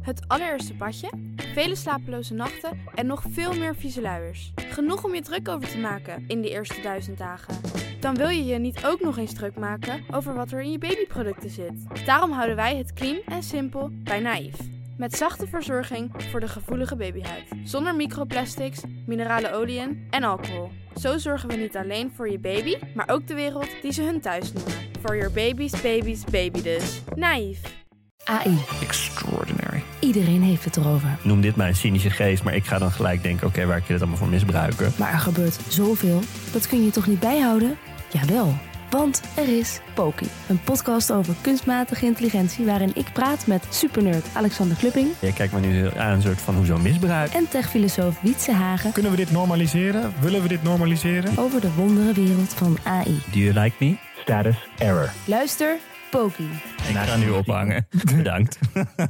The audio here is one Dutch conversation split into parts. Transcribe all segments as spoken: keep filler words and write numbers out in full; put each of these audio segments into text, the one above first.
het allereerste badje, vele slapeloze nachten en nog veel meer vieze luiers. Genoeg om je druk over te maken in die eerste duizend dagen. Dan wil je je niet ook nog eens druk maken over wat er in je babyproducten zit. Daarom houden wij het clean en simpel bij Naïef. Met zachte verzorging voor de gevoelige babyhuid. Zonder microplastics, minerale oliën en alcohol. Zo zorgen we niet alleen voor je baby, maar ook de wereld die ze hun thuis noemen. For your baby's baby's baby dus. Naïef. A I. Extraordinary. Iedereen heeft het erover. Noem dit mijn cynische geest, maar ik ga dan gelijk denken, oké, okay, waar kun je het allemaal voor misbruiken? Maar er gebeurt zoveel, dat kun je toch niet bijhouden? Jawel, want er is Poki. Een podcast over kunstmatige intelligentie waarin ik praat met supernerd Alexander Klupping. Je kijkt me nu aan een soort van hoezo misbruik. En techfilosoof Wietse Hagen. Kunnen we dit normaliseren? Willen we dit normaliseren? Over de wondere wereld van A I. Do you like me? Status error. Luister, Poki. Ik ga nu ophangen. Bedankt.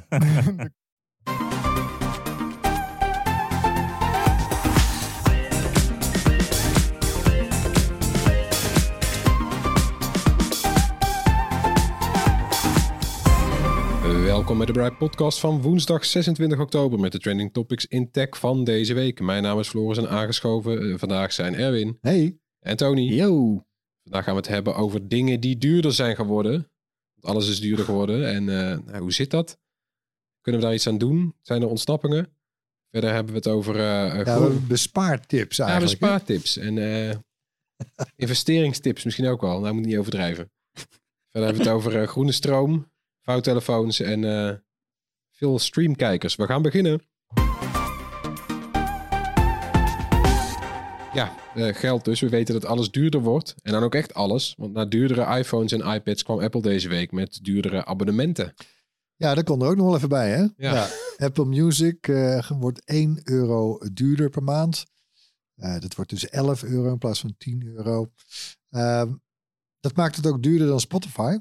Welkom bij de Bright Podcast van woensdag zesentwintig oktober met de trending topics in tech van deze week. Mijn naam is Floris en aangeschoven vandaag zijn Erwin. Hey. En Tony. Yo. Vandaag gaan we het hebben over dingen die duurder zijn geworden. Want alles is duurder geworden. En uh, nou, hoe zit dat? Kunnen we daar iets aan doen? Zijn er ontsnappingen? Verder hebben we het over... Uh, ja, groen... bespaartips eigenlijk. Ja, bespaartips. En uh, investeringstips misschien ook wel. Nou, moet niet overdrijven. Verder hebben we het over uh, groene stroom, vouwtelefoons en uh, veel streamkijkers. We gaan beginnen. Ja, uh, geld dus. We weten dat alles duurder wordt. En dan ook echt alles. Want na duurdere iPhones en iPads kwam Apple deze week met duurdere abonnementen. Ja, dat kon er ook nog wel even bij, hè? Ja. Ja, Apple Music uh, wordt één euro duurder per maand. Uh, dat wordt dus elf euro in plaats van tien euro. Uh, dat maakt het ook duurder dan Spotify.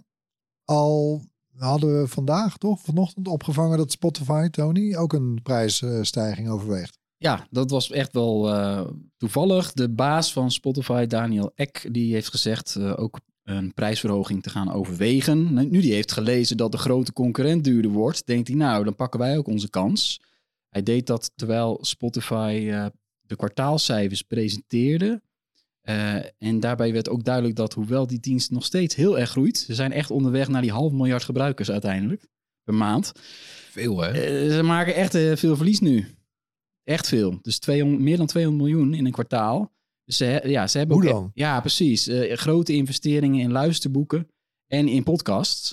Al hadden we vandaag toch vanochtend opgevangen dat Spotify, Tony, ook een prijsstijging overweegt. Ja, dat was echt wel uh, toevallig. De baas van Spotify, Daniel Ek, die heeft gezegd uh, ook een prijsverhoging te gaan overwegen. Nu die heeft gelezen dat de grote concurrent duurder wordt, denkt hij, nou, dan pakken wij ook onze kans. Hij deed dat terwijl Spotify uh, de kwartaalcijfers presenteerde. Uh, en daarbij werd ook duidelijk dat hoewel die dienst nog steeds heel erg groeit, ze zijn echt onderweg naar die half miljard gebruikers uiteindelijk per maand. Veel, hè? Uh, ze maken echt uh, veel verlies nu. Echt veel. Dus tweehonderd, meer dan tweehonderd miljoen in een kwartaal. Dus ze, ja, ze hebben Hoe ook, dan? Ja, precies. Uh, grote investeringen in luisterboeken en in podcasts.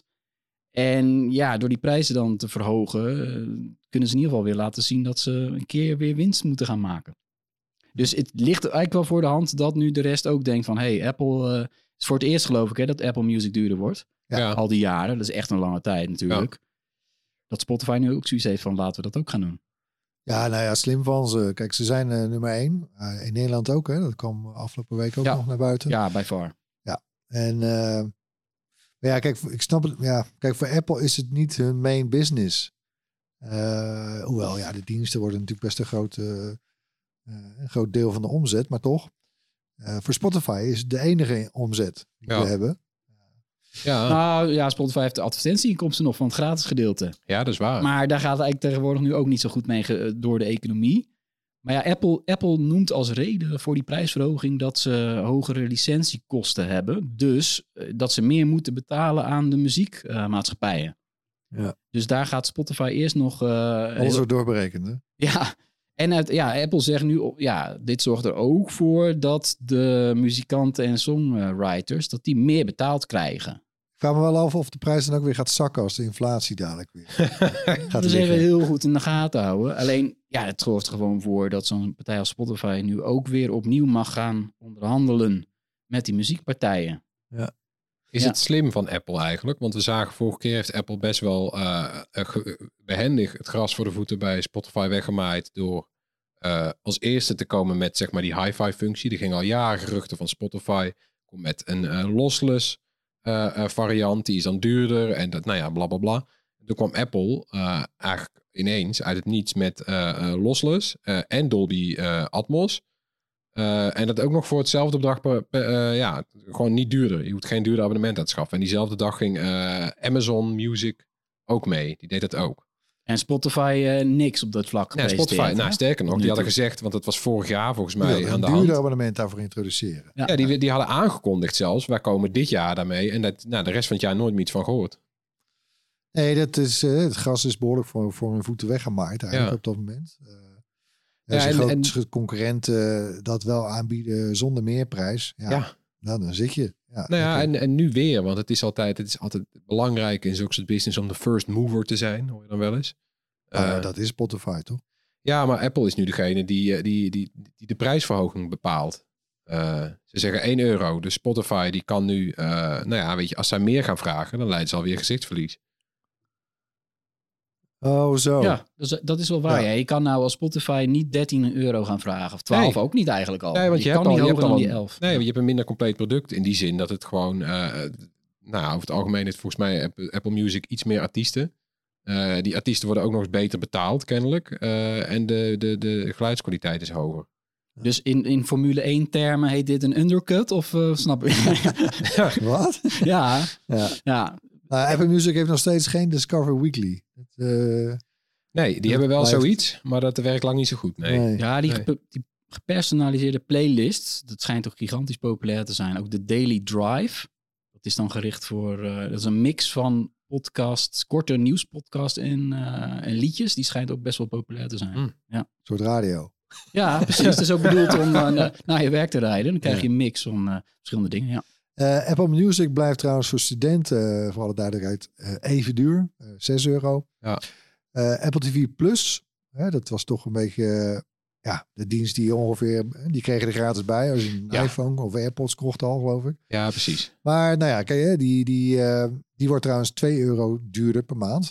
En ja, door die prijzen dan te verhogen, uh, kunnen ze in ieder geval weer laten zien dat ze een keer weer winst moeten gaan maken. Dus het ligt eigenlijk wel voor de hand dat nu de rest ook denkt van, hey, Apple, uh, is voor het eerst geloof ik hè, dat Apple Music duurder wordt. Ja. Al die jaren. Dat is echt een lange tijd natuurlijk. Ja. Dat Spotify nu ook zoiets heeft van, laten we dat ook gaan doen. Ja, nou ja, slim van ze. Kijk, ze zijn uh, nummer één. Uh, in Nederland ook, hè. Dat kwam afgelopen week ook ja. nog naar buiten. Ja, by far. Ja, en uh, maar ja, kijk, ik snap het. Ja, kijk, voor Apple is het niet hun main business. Uh, hoewel, ja, de diensten worden natuurlijk best een groot, uh, uh, een groot deel van de omzet, maar toch. Uh, voor Spotify is het de enige omzet die ja. we hebben. Ja. Nou ja, Spotify heeft de advertentieinkomsten nog van het gratis gedeelte. Ja, dat is waar. Maar daar gaat het eigenlijk tegenwoordig nu ook niet zo goed mee ge- door de economie. Maar ja, Apple, Apple noemt als reden voor die prijsverhoging dat ze hogere licentiekosten hebben. Dus uh, dat ze meer moeten betalen aan de muziekmaatschappijen. Uh, ja. Dus daar gaat Spotify eerst nog... Uh, Alles wordt doorberekend, hè? Ja, en uit, ja, Apple zegt nu, ja, dit zorgt er ook voor dat de muzikanten en songwriters, dat die meer betaald krijgen. Ik vraag me wel af of de prijs dan ook weer gaat zakken als de inflatie dadelijk weer gaat Dat is even heel goed in de gaten houden. Alleen, ja, het zorgt er gewoon voor dat zo'n partij als Spotify nu ook weer opnieuw mag gaan onderhandelen met die muziekpartijen. Ja. Is ja. het slim van Apple eigenlijk? Want we zagen vorige keer heeft Apple best wel uh, ge- behendig het gras voor de voeten bij Spotify weggemaaid door uh, als eerste te komen met zeg maar die hi-fi functie. Er gingen al jaren geruchten van Spotify. Komt met een uh, lossless uh, uh, variant, die is dan duurder en dat, nou ja, bla bla bla. Toen kwam Apple uh, eigenlijk ineens uit het niets met uh, uh, lossless uh, en Dolby uh, Atmos. Uh, en dat ook nog voor hetzelfde bedrag, per, per, uh, ja, gewoon niet duurder. Je hoeft geen duurder abonnement aan te schaffen. En diezelfde dag ging uh, Amazon Music ook mee. Die deed dat ook. En Spotify uh, niks op dat vlak Ja, Spotify, nou, sterker nog, die hadden gezegd, want het was vorig jaar volgens mij ja, aan de een hand. duurder abonnement daarvoor introduceren. Ja, ja die, die hadden aangekondigd zelfs, wij komen dit jaar daarmee. En dat, nou, de rest van het jaar nooit meer iets van gehoord. Nee, dat is, uh, het gras is behoorlijk voor, voor hun voeten weggemaaid eigenlijk ja. op dat moment. Uh, als ja, en, en, grote concurrenten uh, dat wel aanbieden zonder meerprijs, ja, ja. Nou, dan zit je. Ja, nou ja, en, en nu weer, want het is altijd, het is altijd belangrijk in zulke soort business om de first mover te zijn, hoor je dan wel eens. Uh, uh, dat is Spotify, toch? Ja, maar Apple is nu degene die, die, die, die de prijsverhoging bepaalt. Uh, ze zeggen één euro. Dus Spotify die kan nu, uh, nou ja, weet je, als zij meer gaan vragen, dan leidt ze alweer gezichtsverlies. Oh, zo. Ja, dus, dat is wel waar. Ja. Ja. Je kan nou als Spotify niet dertien euro gaan vragen. Of twaalf nee. ook niet eigenlijk al. Nee, want je, je hebt kan al, niet je hoger hebt dan al, die elf. Nee, want je hebt een minder compleet product in die zin dat het gewoon, uh, nou over het algemeen heeft volgens mij Apple, Apple Music iets meer artiesten. Uh, die artiesten worden ook nog eens beter betaald, kennelijk. Uh, en de, de, de geluidskwaliteit is hoger. Dus in, in Formule één termen heet dit een undercut? Of uh, snap je? ja. Wat? Ja. ja. ja. Uh, Apple Music heeft nog steeds geen Discover Weekly. Het, uh, nee, die hebben wel blijft... zoiets, maar dat werkt lang niet zo goed. Nee. nee. Ja, die, nee. gepe- die gepersonaliseerde playlists, dat schijnt toch gigantisch populair te zijn. Ook de Daily Drive, dat is dan gericht voor... Uh, dat is een mix van podcasts, korte nieuwspodcasts en, uh, en liedjes. Die schijnt ook best wel populair te zijn. Mm. Ja. Een soort radio. Ja, precies. Het is ook bedoeld om uh, naar je werk te rijden. Dan krijg je een mix van uh, verschillende dingen, ja. Uh, Apple Music blijft trouwens voor studenten, uh, voor alle duidelijkheid, uh, even duur. Uh, zes euro. Ja. Uh, Apple T V Plus, hè, dat was toch een beetje uh, ja, de dienst die ongeveer, die kregen er gratis bij als je een ja. iPhone of AirPods kocht al, geloof ik. Ja, precies. Maar nou ja, kijk, die, die, uh, die wordt trouwens twee euro duurder per maand.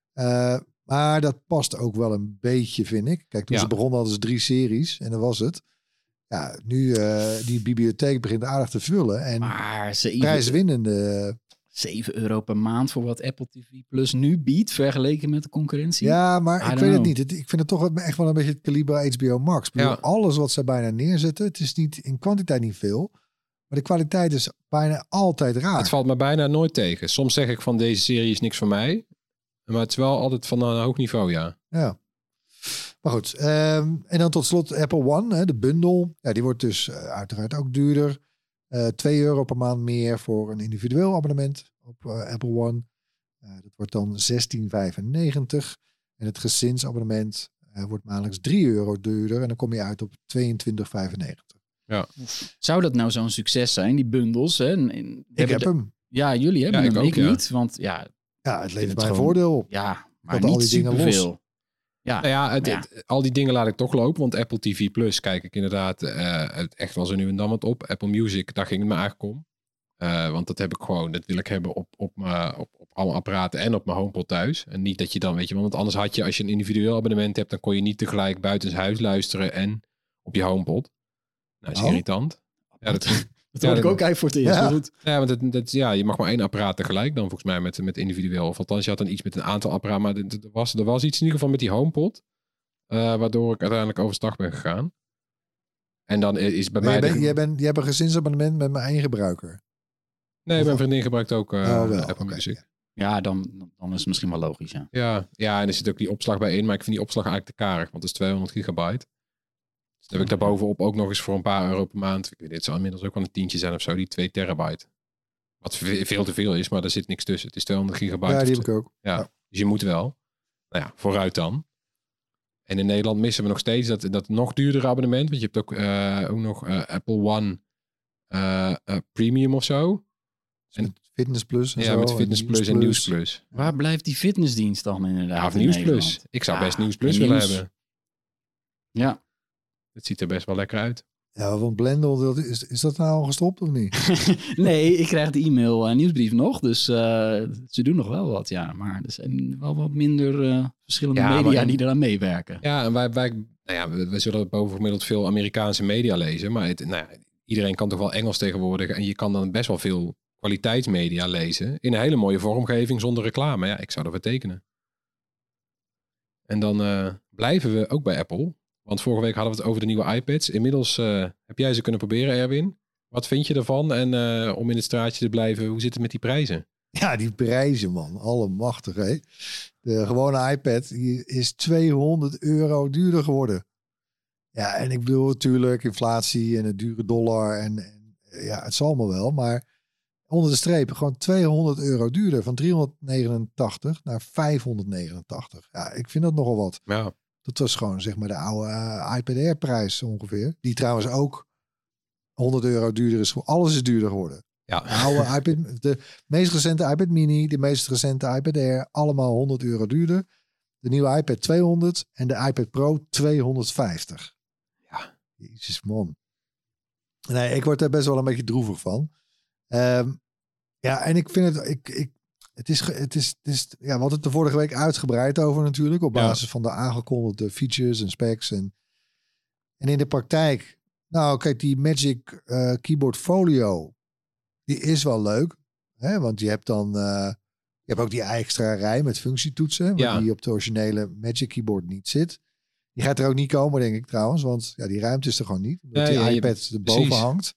Uh, maar dat past ook wel een beetje, vind ik. Kijk, toen ja. ze begonnen hadden ze drie series en dat was het. Ja, nu uh, die bibliotheek begint aardig te vullen. En maar zeven, prijswinnende... zeven euro per maand voor wat Apple T V Plus nu biedt, vergeleken met de concurrentie? Ja, maar I ik weet know. het niet. Het, ik vind het toch echt wel een beetje het kaliber H B O Max. Bedoel, ja. Alles wat ze bijna neerzetten, het is niet in kwantiteit niet veel. Maar de kwaliteit is bijna altijd raar. Het valt me bijna nooit tegen. Soms zeg ik van deze serie is niks voor mij. Maar het is wel altijd van een hoog niveau, ja. Ja. Maar goed. Um, en dan tot slot Apple One, hè, de bundel. Ja, die wordt dus uh, uiteraard ook duurder. Uh, twee euro per maand meer voor een individueel abonnement op uh, Apple One. Uh, dat wordt dan zestien vijfennegentig. En het gezinsabonnement uh, wordt maandelijks drie euro duurder. En dan kom je uit op tweeëntwintig vijfennegentig. Ja. Zou dat nou zo'n succes zijn, die bundels? Hè? En, en, ik heb de... hem. Ja, jullie hebben ja, hem. Ik, ik ook, ja. niet. Want ja... Ja, het levert mij een voordeel op. Ja, maar niet al die dingen los. Ja, nou ja, het, ja. Het, al die dingen laat ik toch lopen. Want Apple T V Plus kijk ik inderdaad uh, het echt wel zo nu en dan wat op. Apple Music, daar ging het me eigenlijk om. Uh, want dat heb ik gewoon, dat wil ik hebben op, op, mijn, op, op alle apparaten en op mijn HomePod thuis. En niet dat je dan, weet je, want anders had je, als je een individueel abonnement hebt, dan kon je niet tegelijk buitenshuis luisteren en op je HomePod. Nou, is oh. irritant. Ja, dat... Dat hoor ja, ik ook eigenlijk voor het eerst. Ja, goed. ja want het, het, ja, je mag maar één apparaat tegelijk dan volgens mij met, met individueel. Of althans, je had dan iets met een aantal apparaten. Maar er was, er was iets in ieder geval met die HomePod. Uh, waardoor ik uiteindelijk overstag ben gegaan. En dan is bij maar mij... Jij, ben, de... jij, bent, jij hebt een gezinsabonnement met mijn eigen gebruiker. Nee, of mijn vriendin gebruikt ook uh, oh, wel, Apple okay, Music. Ja, ja dan, dan is het misschien wel logisch, ja. Ja, ja, en er zit ook die opslag bij in. Maar ik vind die opslag eigenlijk te karig. Want het is tweehonderd gigabyte. Dus dan heb ik daarbovenop ook nog eens voor een paar euro per maand. Ik weet, dit zal inmiddels ook wel een tientje zijn of zo. Die twee terabyte. Wat veel te veel is, maar daar zit niks tussen. Het is tweehonderd gigabyte. Ja, die heb ik ook. Ja, ja. Dus je moet wel. Nou ja, vooruit dan. En in Nederland missen we nog steeds dat, dat nog duurdere abonnement. Want je hebt ook, uh, ook nog uh, Apple One uh, uh, Premium of zo. Dus met Fitness Plus en ja, zo. met Fitness Plus, Plus en Nieuws Plus. Ja. Waar blijft die fitnessdienst dan inderdaad? Ja, of Nieuws Plus. Ik zou ja, best Nieuws Plus nieuws. willen hebben. Ja. Het ziet er best wel lekker uit. Ja, want Blendel, is, is dat nou al gestopt of niet? Nee, ik krijg de e-mail en nieuwsbrief nog. Dus uh, ze doen nog wel wat, ja. Maar er zijn wel wat minder uh, verschillende ja, media maar, die eraan meewerken. Ja, en wij, wij, nou ja, we, we zullen bovengemiddeld veel Amerikaanse media lezen. Maar het, nou ja, iedereen kan toch wel Engels tegenwoordig. En je kan dan best wel veel kwaliteitsmedia lezen. In een hele mooie vormgeving zonder reclame. Ja, ik zou ervoor tekenen. En dan uh, blijven we ook bij Apple. Want vorige week hadden we het over de nieuwe iPads. Inmiddels uh, heb jij ze kunnen proberen, Erwin. Wat vind je ervan? En uh, om in het straatje te blijven, hoe zit het met die prijzen? Ja, die prijzen, man. Allemachtig, hè. De gewone iPad die is tweehonderd euro duurder geworden. Ja, en ik bedoel natuurlijk inflatie en een dure dollar. En, en ja, het zal me wel. Maar onder de streep gewoon tweehonderd euro duurder. Van driehonderdnegenentachtig naar vijfhonderdnegenentachtig. Ja, ik vind dat nogal wat. Ja. Dat was gewoon zeg maar de oude uh, iPad Air prijs ongeveer. Die trouwens ook honderd euro duurder is. Alles is duurder geworden. Ja. De oude iPad, de meest recente iPad Mini, de meest recente iPad Air, allemaal honderd euro duurder. De nieuwe iPad tweehonderd en de iPad Pro tweehonderdvijftig. Ja. Jezus man. Nee, ik word er best wel een beetje droevig van. Um, ja, en ik vind het, ik, ik, het is, het is, het is, ja, we hadden het de vorige week uitgebreid over natuurlijk, op basis ja. van de aangekondigde features en specs en, en in de praktijk. Nou, kijk, die Magic uh, Keyboard Folio, die is wel leuk, hè? Want je hebt dan, uh, je hebt ook die extra rij met functietoetsen, ja. die op de originele Magic Keyboard niet zit. Die gaat er ook niet komen, denk ik trouwens, want ja, die ruimte is er gewoon niet, omdat nee, die ja, iPad je, erboven precies. hangt.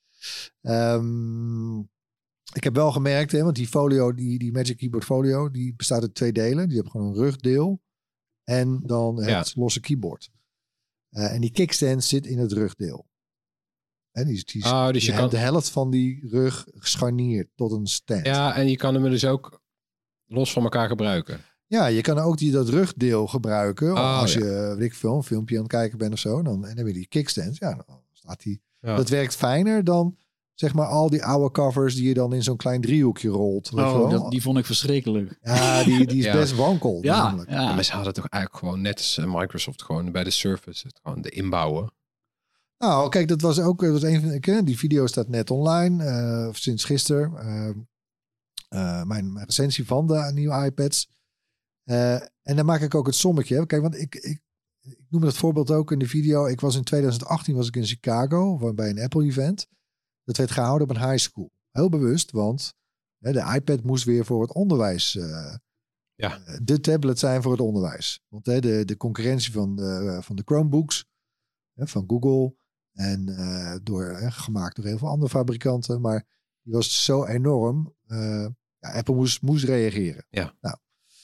Um, ik heb wel gemerkt, hè, want die folio, die, die Magic Keyboard Folio, die bestaat uit twee delen. Die hebben gewoon een rugdeel en dan het ja. losse keyboard. Uh, en die kickstand zit in het rugdeel. En die, die, oh, dus je je kan de helft van die rug gescharnierd tot een stand. Ja, en je kan hem dus ook los van elkaar gebruiken. Ja, je kan ook die, dat rugdeel gebruiken. Oh, als ja. je, weet ik veel, een filmpje aan het kijken bent of zo. Dan, en dan heb je die kickstand. Ja, dan staat die. Ja. Dat werkt fijner dan zeg maar al die oude covers die je dan in zo'n klein driehoekje rolt. Oh, dat, die vond ik verschrikkelijk. Ja, die, die is ja. best wankel. Ja, ja. ja, maar ze hadden toch eigenlijk gewoon net als Microsoft gewoon bij de Surface het gewoon de inbouwen. Nou, kijk, dat was ook dat was een van ik, die video staat net online uh, sinds gisteren. Uh, uh, mijn, mijn recensie van de nieuwe iPads. Uh, en dan maak ik ook het sommetje. Kijk, want ik, ik, ik noem het voorbeeld ook in de video. Ik was in twintig achttien was ik in Chicago bij een Apple event. Dat werd gehouden op een high school. Heel bewust, want hè, de iPad moest weer voor het onderwijs. Uh, ja. De tablet zijn voor het onderwijs. Want hè, de, de concurrentie van de, van de Chromebooks hè, van Google en uh, door hè, gemaakt door heel veel andere fabrikanten, maar die was zo enorm. Uh, ja, Apple moest, moest reageren. Ja. Nou.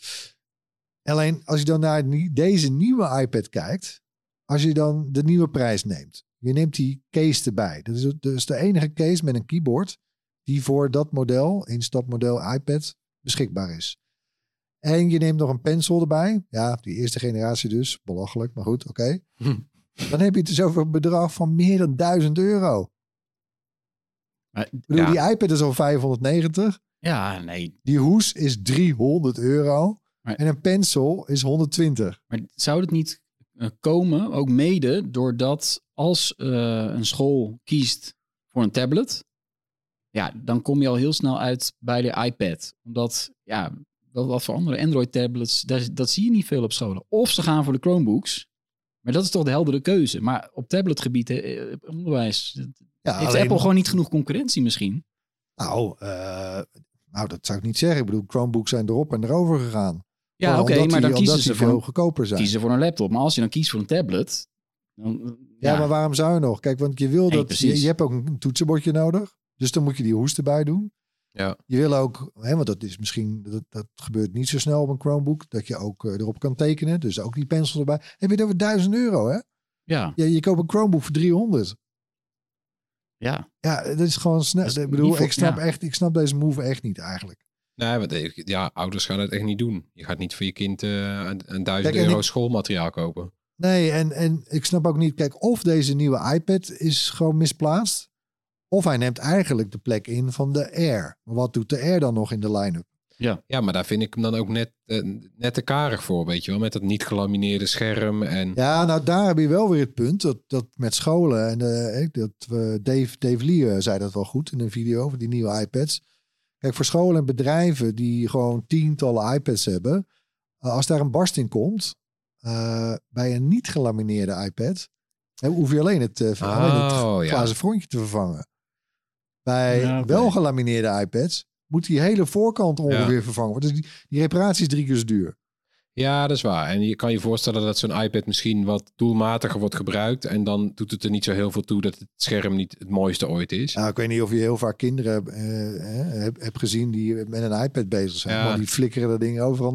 Alleen als je dan naar die, deze nieuwe iPad kijkt, als je dan de nieuwe prijs neemt, je neemt die case erbij. Dat is dus de enige case met een keyboard die voor dat model, instapmodel iPad, beschikbaar is. En je neemt nog een pencil erbij. Ja, die eerste generatie dus. Belachelijk, maar goed, oké. Okay. Hm. Dan heb je het dus over een bedrag van meer dan duizend euro. Maar, ik bedoel, ja. die iPad is al vijfhonderdnegentig. Ja, nee. Die hoes is driehonderd euro. Maar, en een pencil is honderdtwintig. Maar zou het niet uh, komen, ook mede, doordat als uh, een school kiest voor een tablet, ja, dan kom je al heel snel uit bij de iPad. Omdat, ja, wat, wat voor andere Android-tablets, dat, dat zie je niet veel op scholen. Of ze gaan voor de Chromebooks. Maar dat is toch de heldere keuze. Maar op tabletgebied, uh, onderwijs, ja, heeft alleen... Apple gewoon niet genoeg concurrentie misschien? Nou, uh, nou, dat zou ik niet zeggen. Ik bedoel, Chromebooks zijn erop en erover gegaan. Ja, oké, okay, maar dan kiezen ze veel voor, goedkoper zijn. kiezen voor een laptop. Maar als je dan kiest voor een tablet, dan, ja, ja, maar waarom zou je nog? Kijk, want je wil dat hey, je, je hebt ook een toetsenbordje nodig, dus dan moet je die hoes erbij doen. Ja. Je wil ook, hè, want dat is misschien dat, dat gebeurt niet zo snel op een Chromebook, dat je ook uh, erop kan tekenen, dus ook die pencil erbij. Heb je het over duizend euro, hè? Ja. Je, je koopt een Chromebook voor driehonderd. Ja. Ja, dat is gewoon snel. Is ik bedoel, voor, ik snap ja. echt, ik snap deze move echt niet eigenlijk. Nee, want ja, ouders gaan het echt niet doen. Je gaat niet voor je kind uh, een, een duizend Kijk, euro ik, schoolmateriaal kopen. Nee, en, en ik snap ook niet, kijk, of deze nieuwe iPad is gewoon misplaatst, of hij neemt eigenlijk de plek in van de Air. Maar wat doet de Air dan nog in de line-up? Ja, ja, maar daar vind ik hem dan ook net, uh, net te karig voor, weet je wel. Met dat niet gelamineerde scherm. En... Ja, nou daar heb je wel weer het punt. Dat, dat met scholen, en uh, dat, uh, Dave, Dave Lee uh, zei dat wel goed in een video over die nieuwe iPads. Kijk, voor scholen en bedrijven die gewoon tientallen iPads hebben. Uh, als daar een barst in komt, uh, bij een niet gelamineerde iPad, uh, hoef je alleen het, uh, oh, alleen het glazen ja. frontje te vervangen. Bij ja, okay. wel gelamineerde iPads moet die hele voorkant ongeveer ja. vervangen worden. Dus die, die reparatie is drie keer zo duur. Ja, dat is waar. En je kan je voorstellen dat zo'n iPad misschien wat doelmatiger wordt gebruikt. En dan doet het er niet zo heel veel toe dat het scherm niet het mooiste ooit is. Nou, ik weet niet of je heel vaak kinderen uh, hebt heb gezien die met een iPad bezig zijn. Ja. Maar die flikkeren dat ding overal neer.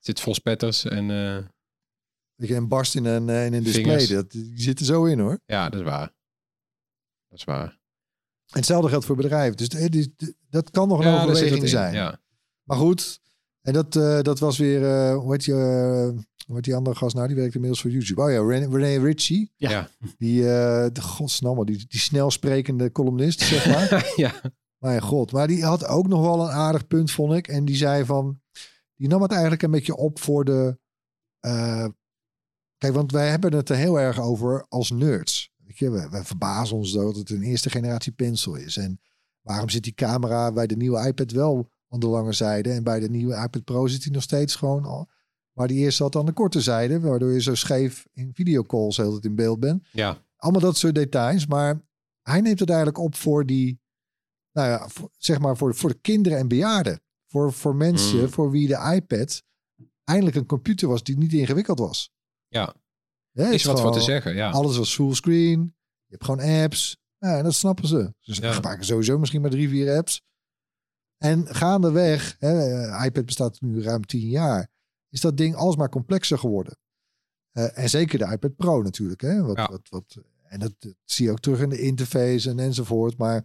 zit vol spetters en... Uh... Weet je, een barst in een, in een display. Vingers. Dat, die zit er zo in, hoor. Ja, dat is waar. Dat is waar. En hetzelfde geldt voor bedrijven. Dus die, die, dat kan nog een ja, overweging zijn. Ja. Maar goed, en dat, uh, dat was weer... Uh, hoe heet die, uh, hoe heet die andere gast nou? Die werkt inmiddels voor YouTube. Oh ja, René, René Ritchie. Ja. ja. Die, uh, de godsnamme, die, die snel sprekende columnist, zeg maar. ja. Mijn god. Maar die had ook nog wel een aardig punt, vond ik. En die zei van... Die nam het eigenlijk een beetje op voor de... Uh, kijk, want wij hebben het er heel erg over als nerds. Weet je, we, we verbazen ons dat het een eerste generatie pencil is. En waarom zit die camera bij de nieuwe iPad wel aan de lange zijde en bij de nieuwe iPad Pro zit hij nog steeds gewoon al, waar die eerst zat aan de korte zijde, waardoor je zo scheef in videocalls heel het in beeld bent. Ja. Allemaal dat soort details, maar hij neemt het eigenlijk op voor die, nou ja, voor, zeg maar voor, voor de kinderen en bejaarden. Voor, voor mensen mm. voor wie de iPad eindelijk een computer was die niet ingewikkeld was. Ja. Ja, is wat voor te zeggen, ja. Alles was fullscreen. Je hebt gewoon apps. Ja, en dat snappen ze. Dus ze ja. gebruiken sowieso misschien maar drie, vier apps. En gaandeweg, hè, iPad bestaat nu ruim tien jaar, is dat ding alsmaar complexer geworden. Uh, en zeker de iPad Pro natuurlijk. Hè, wat, ja. wat, wat, en dat, dat zie je ook terug in de interface en enzovoort. Maar,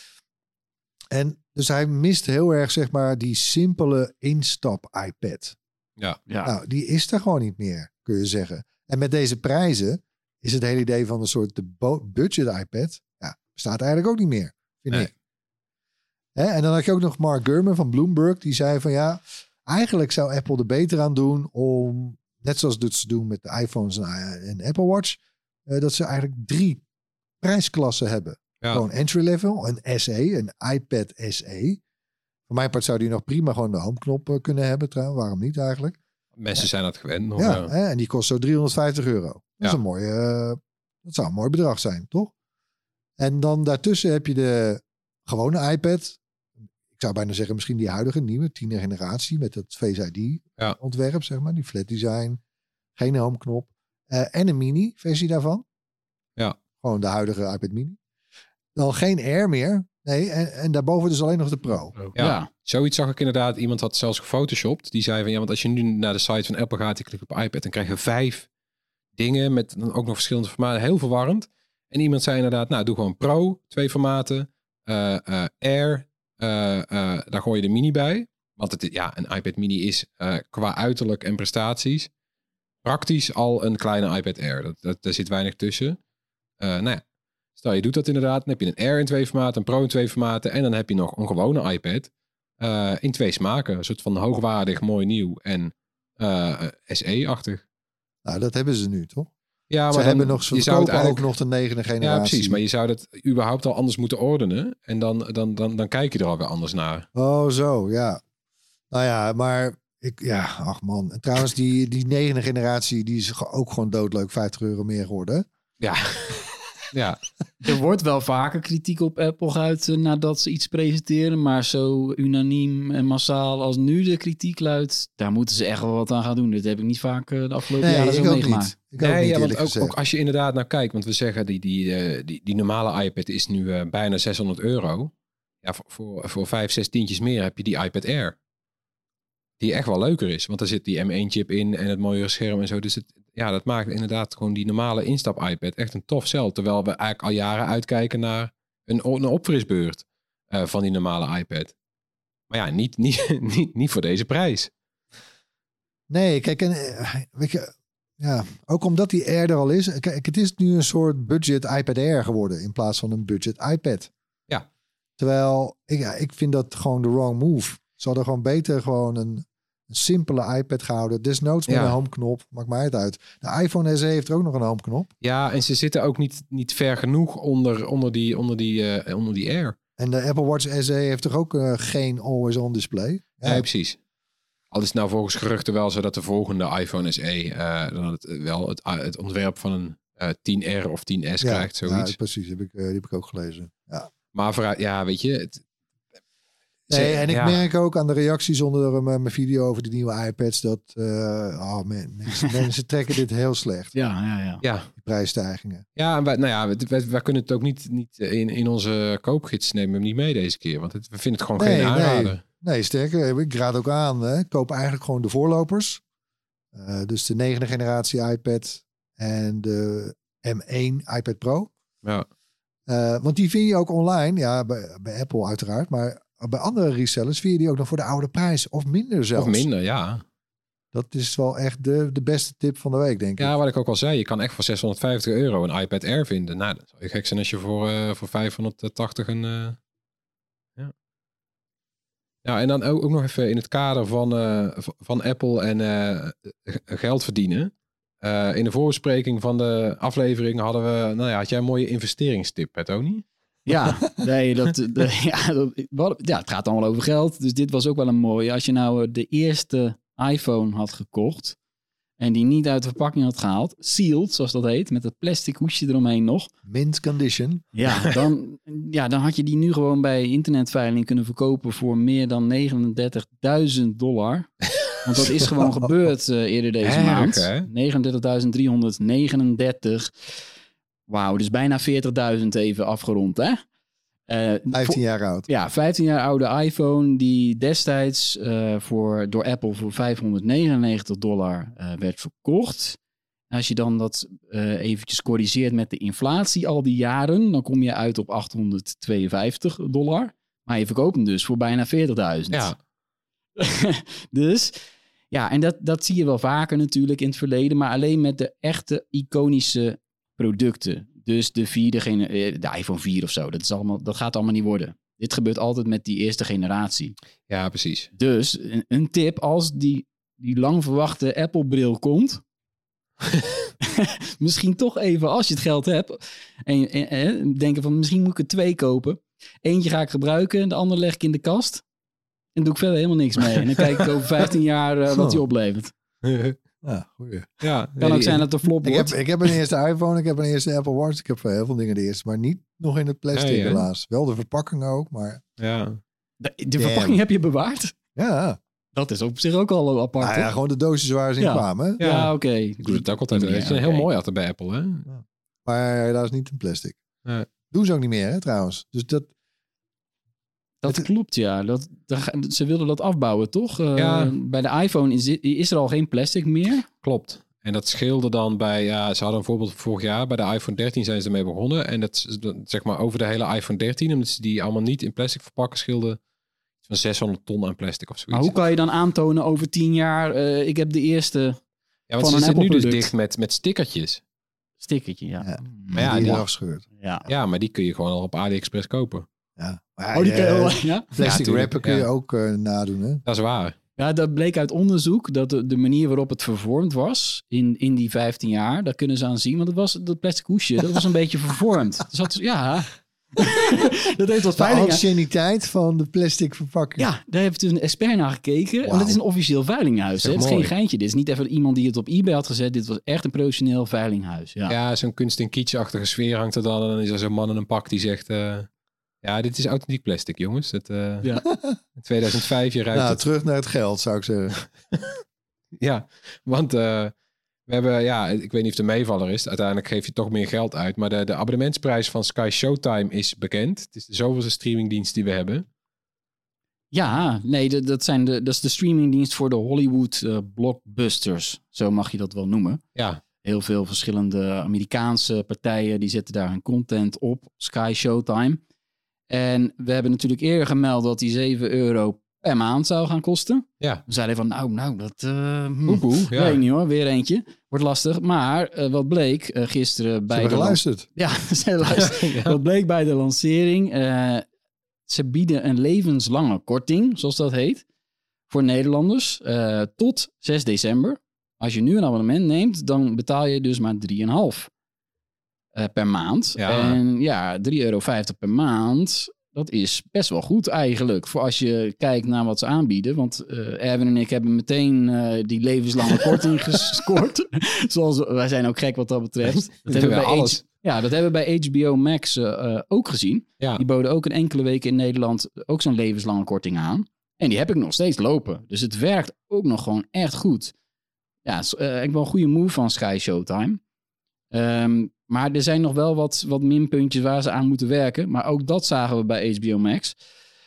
en dus hij mist heel erg, zeg maar, die simpele instap iPad. Ja. ja. Nou, die is er gewoon niet meer, kun je zeggen. En met deze prijzen is het hele idee van een soort de budget iPad, ja, bestaat eigenlijk ook niet meer, vind nee. ik. Hè? En dan had je ook nog Mark Gurman van Bloomberg, die zei van ja, eigenlijk zou Apple er beter aan doen om, net zoals dat ze doen met de iPhones en, en Apple Watch, uh, dat ze eigenlijk drie prijsklassen hebben. Ja. Gewoon entry level, een S E, een iPad S E. Voor mijn part zou die nog prima gewoon de home-knop uh, kunnen hebben trouwens, waarom niet eigenlijk? Mensen ja. zijn dat gewend. Nog, ja, ja. Hè? En die kost zo driehonderdvijftig euro. Dat, ja. is een mooie, uh, dat zou een mooi bedrag zijn, toch? En dan daartussen heb je de gewone iPad. Ik zou bijna zeggen misschien die huidige nieuwe, tiende generatie met het Face I D ja. ontwerp, zeg maar. Die flat design, geen homeknop. Uh, en een mini versie daarvan. Ja. Gewoon de huidige iPad mini. Dan geen Air meer. Nee, en, en daarboven dus alleen nog de Pro. Ja. ja. Zoiets zag ik inderdaad. Iemand had zelfs gefotoshopt. Die zei van ja, want als je nu naar de site van Apple gaat, je klikt op iPad, dan krijg je vijf dingen met dan ook nog verschillende formaten. Heel verwarrend. En iemand zei inderdaad, nou doe gewoon Pro, twee formaten. Uh, uh, Air, uh, uh, daar gooi je de mini bij. Want het, ja, een iPad mini is uh, qua uiterlijk en prestaties praktisch al een kleine iPad Air. Dat, dat, daar zit weinig tussen. Uh, nou ja, stel je doet dat inderdaad, dan heb je een Air in twee formaten, een Pro in twee formaten en dan heb je nog een gewone iPad uh, in twee smaken. Een soort van hoogwaardig, mooi nieuw en uh, S E-achtig. Nou, dat hebben ze nu, toch? Ja, maar ze dan, hebben nog, ze verkopen eigenlijk... ook nog de negende generatie. Ja, precies. Maar je zou dat überhaupt al anders moeten ordenen. En dan, dan, dan, dan kijk je er alweer anders naar. Oh, zo, ja. Nou ja, maar ik, ja, ach man. En trouwens, die, die negende generatie, die is ook gewoon doodleuk vijftig euro meer geworden. Ja. Ja. Er wordt wel vaker kritiek op Apple geuit uh, nadat ze iets presenteren. Maar zo unaniem en massaal als nu de kritiek luidt, daar moeten ze echt wel wat aan gaan doen. Dit heb ik niet vaak uh, de afgelopen nee, jaren zo ik ook meegemaakt. Niet. Ik ook nee, niet, ja, want ook, ook, ook als je inderdaad naar kijkt, want we zeggen die, die, uh, die, die normale iPad is nu uh, bijna zeshonderd euro. Ja, voor, voor, voor vijf, zes tientjes meer heb je die iPad Air. Die echt wel leuker is, want er zit die M één chip in en het mooiere scherm en zo. Dus het, ja, dat maakt inderdaad gewoon die normale instap iPad echt een tof cel. Terwijl we eigenlijk al jaren uitkijken naar een, een opfrisbeurt uh, van die normale iPad. Maar ja, niet, niet, niet, niet voor deze prijs. Nee, kijk, en weet je, ja, ook omdat die Air er al is. Kijk, het is nu een soort budget iPad Air geworden in plaats van een budget iPad. Ja. Terwijl, ik, ja, ik vind dat gewoon de wrong move. Ze hadden gewoon beter gewoon een, een simpele iPad gehouden. Desnoods met ja. een homeknop. Maakt mij het uit. De iPhone S E heeft er ook nog een homeknop. Ja, en ze zitten ook niet, niet ver genoeg onder, onder, die, onder, die, uh, onder die Air. En de Apple Watch S E heeft toch ook uh, geen always-on display? Ja, nee, precies. Al is het nou volgens geruchten wel zo dat de volgende iPhone S E uh, dan het, uh, wel het, uh, het ontwerp van een uh, tien R of tien S ja, krijgt, zoiets. Ja, precies. Heb ik, uh, die heb ik ook gelezen. Ja. Maar vooruit, ja, weet je... Het, Nee, en ik ja. merk ook aan de reacties onder mijn video over de nieuwe iPads dat uh, oh man, mensen, mensen trekken dit heel slecht. Ja, ja, ja. Ja. Die prijsstijgingen. Ja, en wij, nou ja, wij, wij kunnen het ook niet, niet in, in onze koopgids nemen we hem niet mee deze keer. Want het, we vinden het gewoon Nee, geen aanrader. Nee, nee, sterker, ik raad ook aan. Hè. Koop eigenlijk gewoon de voorlopers. Uh, dus de negende generatie iPad en de M één iPad Pro. Ja. Uh, want die vind je ook online. Ja, bij, bij Apple uiteraard. Maar bij andere resellers vind je die ook nog voor de oude prijs. Of minder zelfs. Of minder, ja. Dat is wel echt de, de beste tip van de week, denk ik. Ja, wat ik ook al zei. Je kan echt voor zeshonderdvijftig euro een iPad Air vinden. Nou, dat zou je gek zijn als je voor, uh, voor vijfhonderdtachtig een... Uh... Ja. Ja, en dan ook, ook nog even in het kader van, uh, van Apple en uh, geld verdienen. Uh, in de voorbespreking van de aflevering hadden we... Nou ja, had jij een mooie investeringstip, hè, Tony? Ja, nee, dat, de, ja, dat, ja, het gaat allemaal over geld. Dus dit was ook wel een mooie. Als je nou de eerste iPhone had gekocht en die niet uit de verpakking had gehaald, sealed, zoals dat heet, met het plastic hoesje eromheen nog. Mint condition. Ja, dan, ja, dan had je die nu gewoon bij internetveiling kunnen verkopen voor meer dan negenendertigduizend dollar. Want dat is gewoon gebeurd uh, eerder deze Heerlijk, maand. negenendertigduizend driehonderdnegenendertig. Wauw, dus bijna veertigduizend even afgerond, hè? Uh, vijftien jaar oud. Ja, vijftien jaar oude iPhone die destijds uh, voor, door Apple voor vijfhonderdnegenennegentig dollar uh, werd verkocht. Als je dan dat uh, eventjes corrigeert met de inflatie al die jaren, dan kom je uit op achthonderdtweeënvijftig dollar. Maar je verkoopt hem dus voor bijna veertigduizend. Ja. Dus, ja, en dat, dat zie je wel vaker natuurlijk in het verleden, maar alleen met de echte iconische producten. Dus de vierde gener- de iPhone vier of zo. Dat, is allemaal, dat gaat allemaal niet worden. Dit gebeurt altijd met die eerste generatie. Ja, precies. Dus een, een tip, als die, die lang verwachte Apple-bril komt, misschien toch even, als je het geld hebt, en, en, en denken van misschien moet ik er twee kopen. Eentje ga ik gebruiken, de andere leg ik in de kast. En doe ik verder helemaal niks mee. En dan kijk ik over vijftien jaar uh, wat die oplevert. Ja, goeie. Ja, kan ook zijn dat er flop ik wordt. heb, ik heb een eerste iPhone, ik heb een eerste Apple Watch. Ik heb voor heel veel dingen de eerste, maar niet nog in het plastic Nee, helaas. Wel de verpakking ook, maar... Ja. De, de verpakking heb je bewaard? Ja. Dat is op zich ook al apart. Nou ja, gewoon de doosjes waar ze in ja. kwamen. Ja, ja oké. Okay. Ik doe het ook altijd. Het is ja, heel okay. mooi altijd bij Apple, hè? Ja. Maar helaas niet in plastic. Ja. Doen ze ook niet meer, hè, trouwens. Dus dat... Dat klopt, ja. Dat, dat, ze wilden dat afbouwen, toch? Uh, ja. Bij de iPhone is, is er al geen plastic meer. Klopt. En dat scheelde dan bij... Ja, ze hadden een voorbeeld vorig jaar. Bij de iPhone dertien zijn ze ermee begonnen. En dat zeg maar over de hele iPhone dertien... omdat ze die allemaal niet in plastic verpakken... scheelde van zeshonderd ton aan plastic of zoiets. Maar hoe kan je dan aantonen over tien jaar... Uh, ik heb de eerste ja, want van ze een zitten nu dus product. dicht met, met stickertjes. Stickertje, ja. ja. Maar ja, die, die afscheurt. Ja. ja, maar die kun je gewoon al op AliExpress kopen. Ja. Maar oh, die kun je wel, ja? Plastic ja, wrapper kun je ja. ook uh, nadoen, hè? Dat is waar. Ja, dat bleek uit onderzoek dat de, de manier waarop het vervormd was in, in die vijftien jaar, daar kunnen ze aan zien. Want het was dat plastic hoesje, dat was een beetje vervormd. Dus dat, ja, dat heeft wat de veiling. anciëniteit van de plastic verpakking. Ja, daar heeft dus een expert naar gekeken. Wow. En dat is een officieel veilinghuis. Hè? Het is mooi. geen geintje. Dit is niet even iemand die het op eBay had gezet. Dit was echt een professioneel veilinghuis. Ja, Ja, zo'n kunst- en kitsch-achtige sfeer hangt er dan. En dan is er zo'n man in een pak die zegt... Uh, ja, dit is authentiek plastic, jongens. Dat, uh, ja. In tweeduizend vijf, je ruikt nou, het. terug naar het geld, zou ik zeggen. Ja, want uh, we hebben... Ja, ik weet niet of de meevaller is. Uiteindelijk geef je toch meer geld uit. Maar de, de abonnementsprijs van Sky Showtime is bekend. Het is de zoveelste streamingdienst die we hebben. Ja, nee, dat, dat, zijn de, dat is de streamingdienst voor de Hollywood uh, blockbusters. Zo mag je dat wel noemen. Ja. Heel veel verschillende Amerikaanse partijen die zetten daar hun content op. Sky Showtime. En we hebben natuurlijk eerder gemeld dat die zeven euro per maand zou gaan kosten. Ja. We zeiden van nou, nou, dat... Uh, hm, Oepoe, ja. weet ik niet hoor, weer eentje. Wordt lastig. Maar uh, wat bleek uh, gisteren bij Ze hebben de... geluisterd. Ja, ze hebben geluisterd. Ja. Wat bleek bij de lancering... Uh, ze bieden een levenslange korting, zoals dat heet, voor Nederlanders uh, tot zes december. Als je nu een abonnement neemt, dan betaal je dus maar drie komma vijf uh, per maand. Ja. En ja, drie euro vijftig per maand, dat is best wel goed eigenlijk. Voor als je kijkt naar wat ze aanbieden. Want uh, Erwin en ik hebben meteen uh, die levenslange korting gescoord. Zoals, wij zijn ook gek wat dat betreft. Dat hebben we bij alles. H- ja, dat hebben we bij H B O Max uh, uh, ook gezien. Ja. Die boden ook een enkele weken in Nederland ook zo'n levenslange korting aan. En die heb ik nog steeds lopen. Dus het werkt ook nog gewoon echt goed. Ja, uh, ik wel een goede move van Sky Showtime. Um, maar er zijn nog wel wat, wat minpuntjes waar ze aan moeten werken. Maar ook dat zagen we bij H B O Max.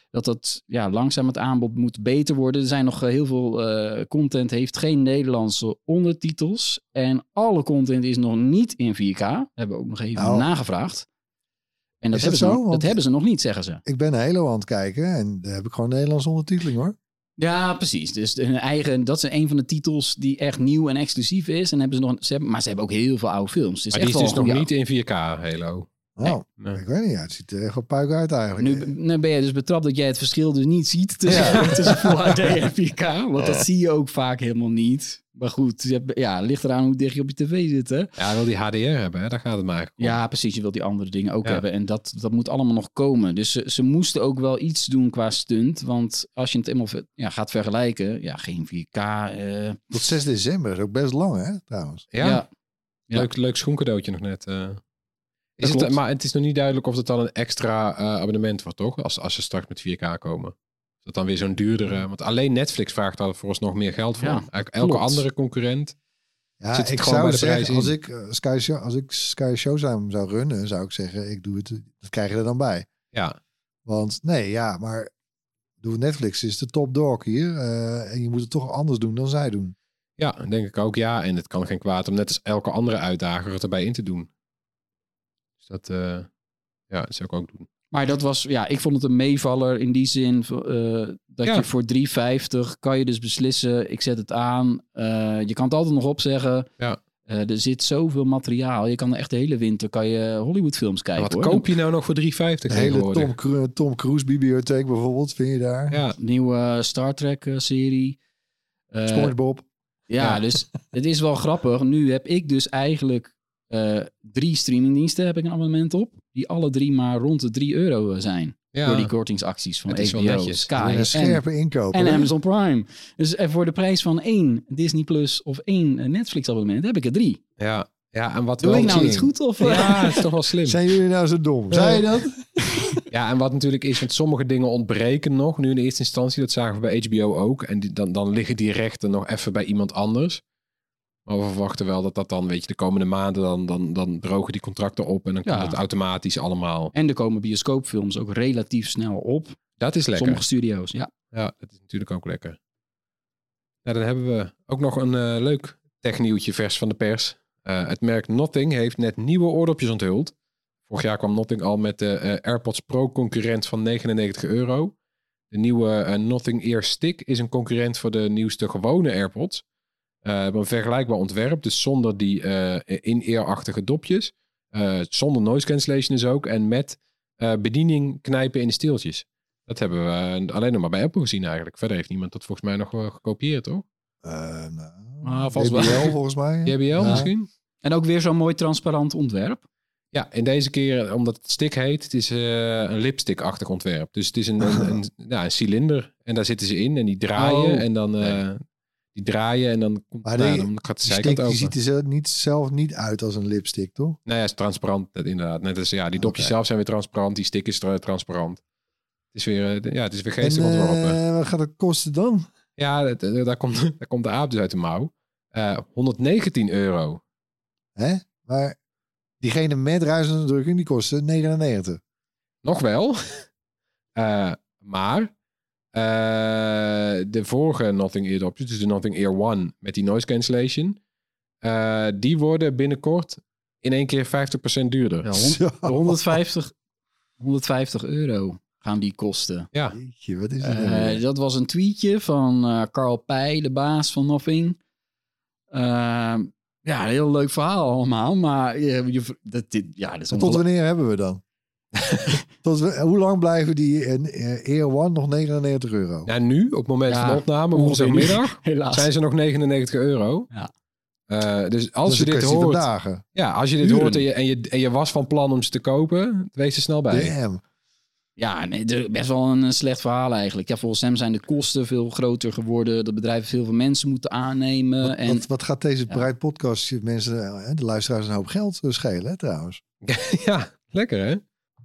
dat dat ja, langzaam het aanbod moet beter worden. Er zijn nog uh, heel veel uh, content, heeft geen Nederlandse ondertitels. En alle content is nog niet in vier K. Hebben we ook nog even nou, nagevraagd. En dat, is hebben, dat, ze zo? nog, dat hebben ze nog niet, zeggen ze. Ik ben Halo aan het kijken en daar heb ik gewoon Nederlandse ondertiteling hoor. Ja, precies. Dus hun eigen, dat is een van de titels die echt nieuw en exclusief is. En hebben ze nog, ze hebben, maar ze hebben ook heel veel oude films. Dus maar echt die is dus nog goede, niet in vier K, Halo. Nou, Nee. ik weet niet. Ja, het ziet er echt wel puik uit eigenlijk. Nu, nu ben je dus betrapt dat jij het verschil dus niet ziet tussen, Ja. tussen Full H D en vier K. Want dat zie je ook vaak helemaal niet. Maar goed, je hebt- ja, het ligt eraan hoe dicht je op je tv zit, hè? Ja, hij wil die H D R hebben, hè? Daar gaat het maar eigenlijk om. Ja, precies. Je wilt die andere dingen ook Ja. hebben. En dat, dat moet allemaal nog komen. Dus ze, ze moesten ook wel iets doen qua stunt. Want als je het eenmaal ver- ja, gaat vergelijken... Ja, geen vier K. eh, Tot zes december is ook best lang hè, trouwens. Ja, ja. Ja. Leuk, leuk schoencadeautje nog net. eh. Is Dat het, klopt. maar het is nog niet duidelijk of het dan een extra eh, abonnement wordt, toch? Als, als ze straks met vier K komen. Is dat dan weer zo'n duurdere... Want alleen Netflix vraagt daar vooralsnog meer geld voor. Ja, Eigenlijk elke klopt. andere concurrent. Ja, Zit het ik gewoon zou bij de prijs zeggen, in? als ik, uh, Sky Show, als ik Sky Showtime zou runnen, zou ik zeggen, ik doe het, dat krijg je er dan bij. Ja, Want nee, ja, maar doe Netflix is de top dog hier. uh, en je moet het toch anders doen dan zij doen. ja, denk ik ook. Ja, en het kan geen kwaad om net als elke andere uitdager het erbij in te doen. Dus dat, eh, ja, dat zou ik ook doen. Maar dat was, ja, ik vond het een meevaller in die zin uh, dat Ja. je voor drie vijftig kan je dus beslissen, ik zet het aan. Uh, je kan het altijd nog opzeggen. Ja. Uh, er zit zoveel materiaal. Je kan de hele winter kan je Hollywoodfilms kijken. Wat hoor. koop je nou nog voor drie vijftig De hele tegenwoordig? Tom, Cru- Tom Cruise bibliotheek bijvoorbeeld, vind je daar? Ja, Nieuwe Star Trek uh, serie. Uh, SpongeBob. ja, Ja. dus het is wel grappig. Nu heb ik dus eigenlijk uh, drie streamingdiensten heb ik een abonnement op. Die alle drie maar rond de drie euro zijn. ja. Door die kortingsacties van Het is H B wel O, netjes. Sky Een en scherpe inkoop. En hè? Amazon Prime. Dus eh, voor de prijs van één Disney Plus of één eh, Netflix abonnement heb ik er drie. ja. Ja, en wat Doe wel ik nou cheating. iets goed? Of, eh? Ja, het is toch wel slim. Zijn jullie nou zo dom? Zei je dat? Ja, en wat natuurlijk is, want sommige dingen ontbreken nog. Nu in de eerste instantie, dat zagen we bij H B O ook. En die, dan, dan liggen die rechten nog even bij iemand anders. Maar we verwachten wel dat dat dan, weet je, de komende maanden... dan, dan, dan drogen die contracten op en dan Ja. komt het automatisch allemaal. En er komen bioscoopfilms ook relatief snel op. Dat is lekker. Sommige studio's, ja. Ja, dat is natuurlijk ook lekker. Nou, dan hebben we ook nog een uh, leuk technieuwtje vers van de pers. Uh, het merk Nothing heeft net nieuwe oordopjes onthuld. Vorig jaar kwam Nothing al met de uh, AirPods Pro concurrent van negenennegentig euro. De nieuwe uh, Nothing Ear Stick is een concurrent voor de nieuwste gewone AirPods. Uh, hebben een vergelijkbaar ontwerp, dus zonder die uh, in-ear-achtige dopjes. Uh, zonder noise cancellation dus ook. En met uh, bediening knijpen in de steeltjes. Dat hebben we uh, alleen nog maar bij Apple gezien eigenlijk. Verder heeft niemand dat volgens mij nog uh, gekopieerd, toch? Uh, nou, Ah, vast J B L wel. volgens mij. J B L Ja. misschien? En ook weer zo'n mooi transparant ontwerp. Ja, en deze keer, omdat het stick heet, het is uh, een lipstick-achtig ontwerp. Dus het is een, een, een, ja, een cilinder. En daar zitten ze in en die draaien. Oh. En dan uh, Nee. die draaien en dan, komt, Maar nou, die- dan gaat de Die zijkant stick die open. ziet er zelf niet, zelf niet uit als een lipstick, toch? Nou ja, het is transparant net inderdaad. Net als, ja, die dopjes Oké. zelf zijn weer transparant. Die stick is tra- transparant. Het is weer, uh, ja, het is weer geestig En, ontworpen. eh, wat gaat het kosten dan? Ja, dat, uh, daar, komt, daar komt de aap dus uit de mouw. Uh, honderdnegentien euro. Hè? Maar diegene met ruisonderdrukking, die kostte negenennegentig. Nog wel. Uh, maar uh, de vorige Nothing Ear dopjes, dus de Nothing Ear One met die noise cancellation, uh, die worden binnenkort in één keer vijftig procent duurder. Ja, Zo. hond- honderdvijftig, honderdvijftig euro gaan die kosten. Ja, Jeetje, wat is het Uh, nou weer? dat was een tweetje van uh, Carl Pij, de baas van Nothing. Uh, ja, een heel leuk verhaal allemaal, maar je, je, dat, dit, ja, dat is Tot ongeluk- wanneer hebben we dan? Tot we, hoe lang blijven die in uh, Air One nog negenennegentig euro? ja, nu, op het moment Ja, van opname, ongeveer woensdagmiddag, helaas. zijn ze nog negenennegentig euro. Ja. Uh, dus als Dat is je een dit kwestie van hoort, dagen. ja, als je dit Uren. hoort en je, en, je, en je was van plan om ze te kopen, wees er snel bij. Damn. Ja, nee, de- best wel een, een slecht verhaal eigenlijk. Ja, volgens hem zijn de kosten veel groter geworden. Dat bedrijven veel veel mensen moeten aannemen. Wat, en wat, wat gaat deze Ja. Bright podcast je mensen, eh, de luisteraars, een hoop geld eh, schelen, hè, trouwens? Ja, lekker hè?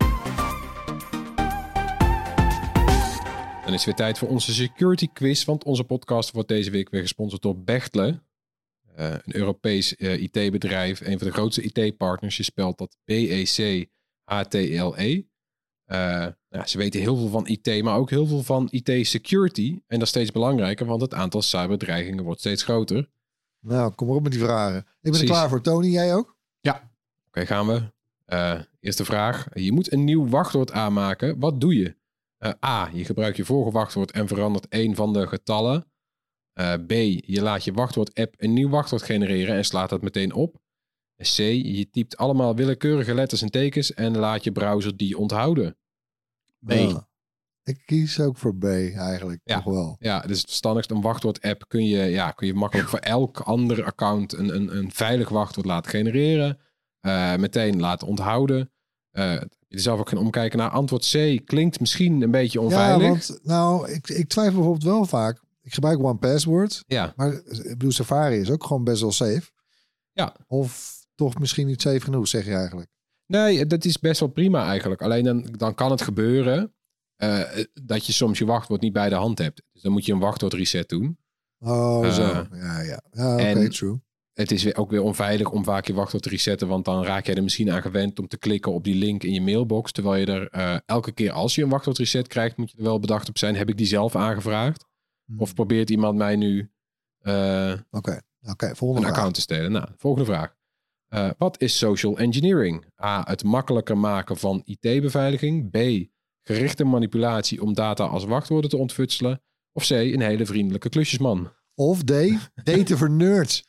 Dan is het weer tijd voor onze security quiz, want onze podcast wordt deze week weer gesponsord door Bechtle. Uh, een Europees uh, I T-bedrijf, een van de grootste I T-partners. Je spelt dat B E C H T L E. Uh, nou, Ja, ze weten heel veel van I T, maar ook heel veel van I T-security. En dat is steeds belangrijker, want het aantal cyberdreigingen wordt steeds groter. Nou, kom maar op met die vragen. Ik ben Precies. er klaar voor. Tony, jij ook? Ja. Oké, okay, gaan we. Uh, eerste vraag. Je moet een nieuw wachtwoord aanmaken. Wat doe je? Uh, A. Je gebruikt je vorige wachtwoord en verandert één van de getallen. Uh, B. Je laat je wachtwoord-app een nieuw wachtwoord genereren en slaat dat meteen op. C. Je typt allemaal willekeurige letters en tekens en laat je browser die onthouden. B. Uh, ik kies ook voor B eigenlijk. Ja, toch wel. Ja, dus het verstandigst. Een wachtwoord-app kun je, ja, kun je makkelijk voor elk ander account een, een, een veilig wachtwoord laten genereren. Uh, meteen laten onthouden. Uh, je er zelf ook gaan omkijken naar antwoord C. Klinkt misschien een beetje onveilig. Ja, want nou, ik, ik twijfel bijvoorbeeld wel vaak. Ik gebruik one password. Ja. Maar ik bedoel, Safari is ook gewoon best wel safe. Ja. Of toch misschien niet safe genoeg, zeg je eigenlijk? Nee, dat is best wel prima eigenlijk. Alleen dan, dan kan het gebeuren uh, dat je soms je wachtwoord niet bij de hand hebt. Dus dan moet je een wachtwoord reset doen. Oh, uh, zo. Ja, ja. ja Oké, okay, true. Het is weer ook weer onveilig om vaak je wachtwoord te resetten, want dan raak jij er misschien aan gewend om te klikken op die link in je mailbox. Terwijl je er uh, elke keer als je een wachtwoord reset krijgt, moet je er wel bedacht op zijn. Heb ik die zelf aangevraagd? Hmm. Of probeert iemand mij nu uh, okay. Okay, volgende een vraag. account te stelen? Nou, volgende vraag. Uh, wat is social engineering? A. Het makkelijker maken van I T-beveiliging. B. Gerichte manipulatie om data als wachtwoorden te ontfutselen. Of C. Een hele vriendelijke klusjesman. Of D. Daten voor nerds.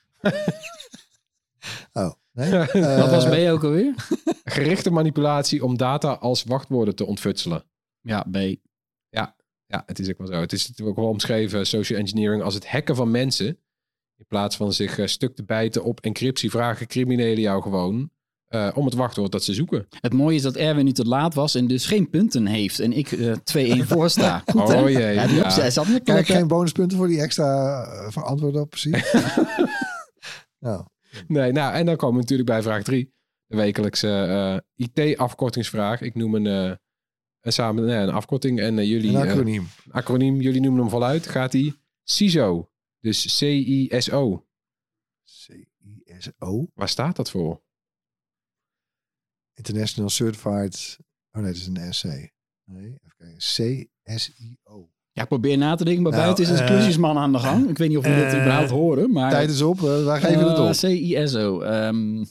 Oh, nee. Uh, Wat was B ook alweer? Gerichte manipulatie om data als wachtwoorden te ontfutselen. Ja, B. Ja, ja, het is ook wel zo. Het is ook wel omschreven, social engineering, als het hacken van mensen. In plaats van zich uh, stuk te bijten op encryptie, vragen criminelen jou gewoon uh, om het wachtwoord dat ze zoeken. Het mooie is dat Erwin nu te laat was en dus geen punten heeft. En ik uh, twee-één voor sta. Goed, oh hè? jee. Ja, die ja. Zat niet Krijg geen bonuspunten voor die extra uh, verantwoorden op precies? nou. Nee, nou, en dan komen we natuurlijk bij vraag drie. De wekelijkse uh, I T-afkortingsvraag. Ik noem een, uh, een, samen, nee, een afkorting en uh, jullie... Een acroniem. Uh, acroniem, jullie noemen hem voluit. Gaat die C I S O. Dus C I S O. C I S O? Waar staat dat voor? International Certified... Oh nee, dat is een S C. Nee, even kijken. C S I O. Ja, ik probeer na te denken, maar nou, buiten is een uh, klusjesman aan de gang. Ik weet niet of jullie uh, dat überhaupt horen, maar... Tijd is op, uh, wij geven uh, het op. C I S O. Um...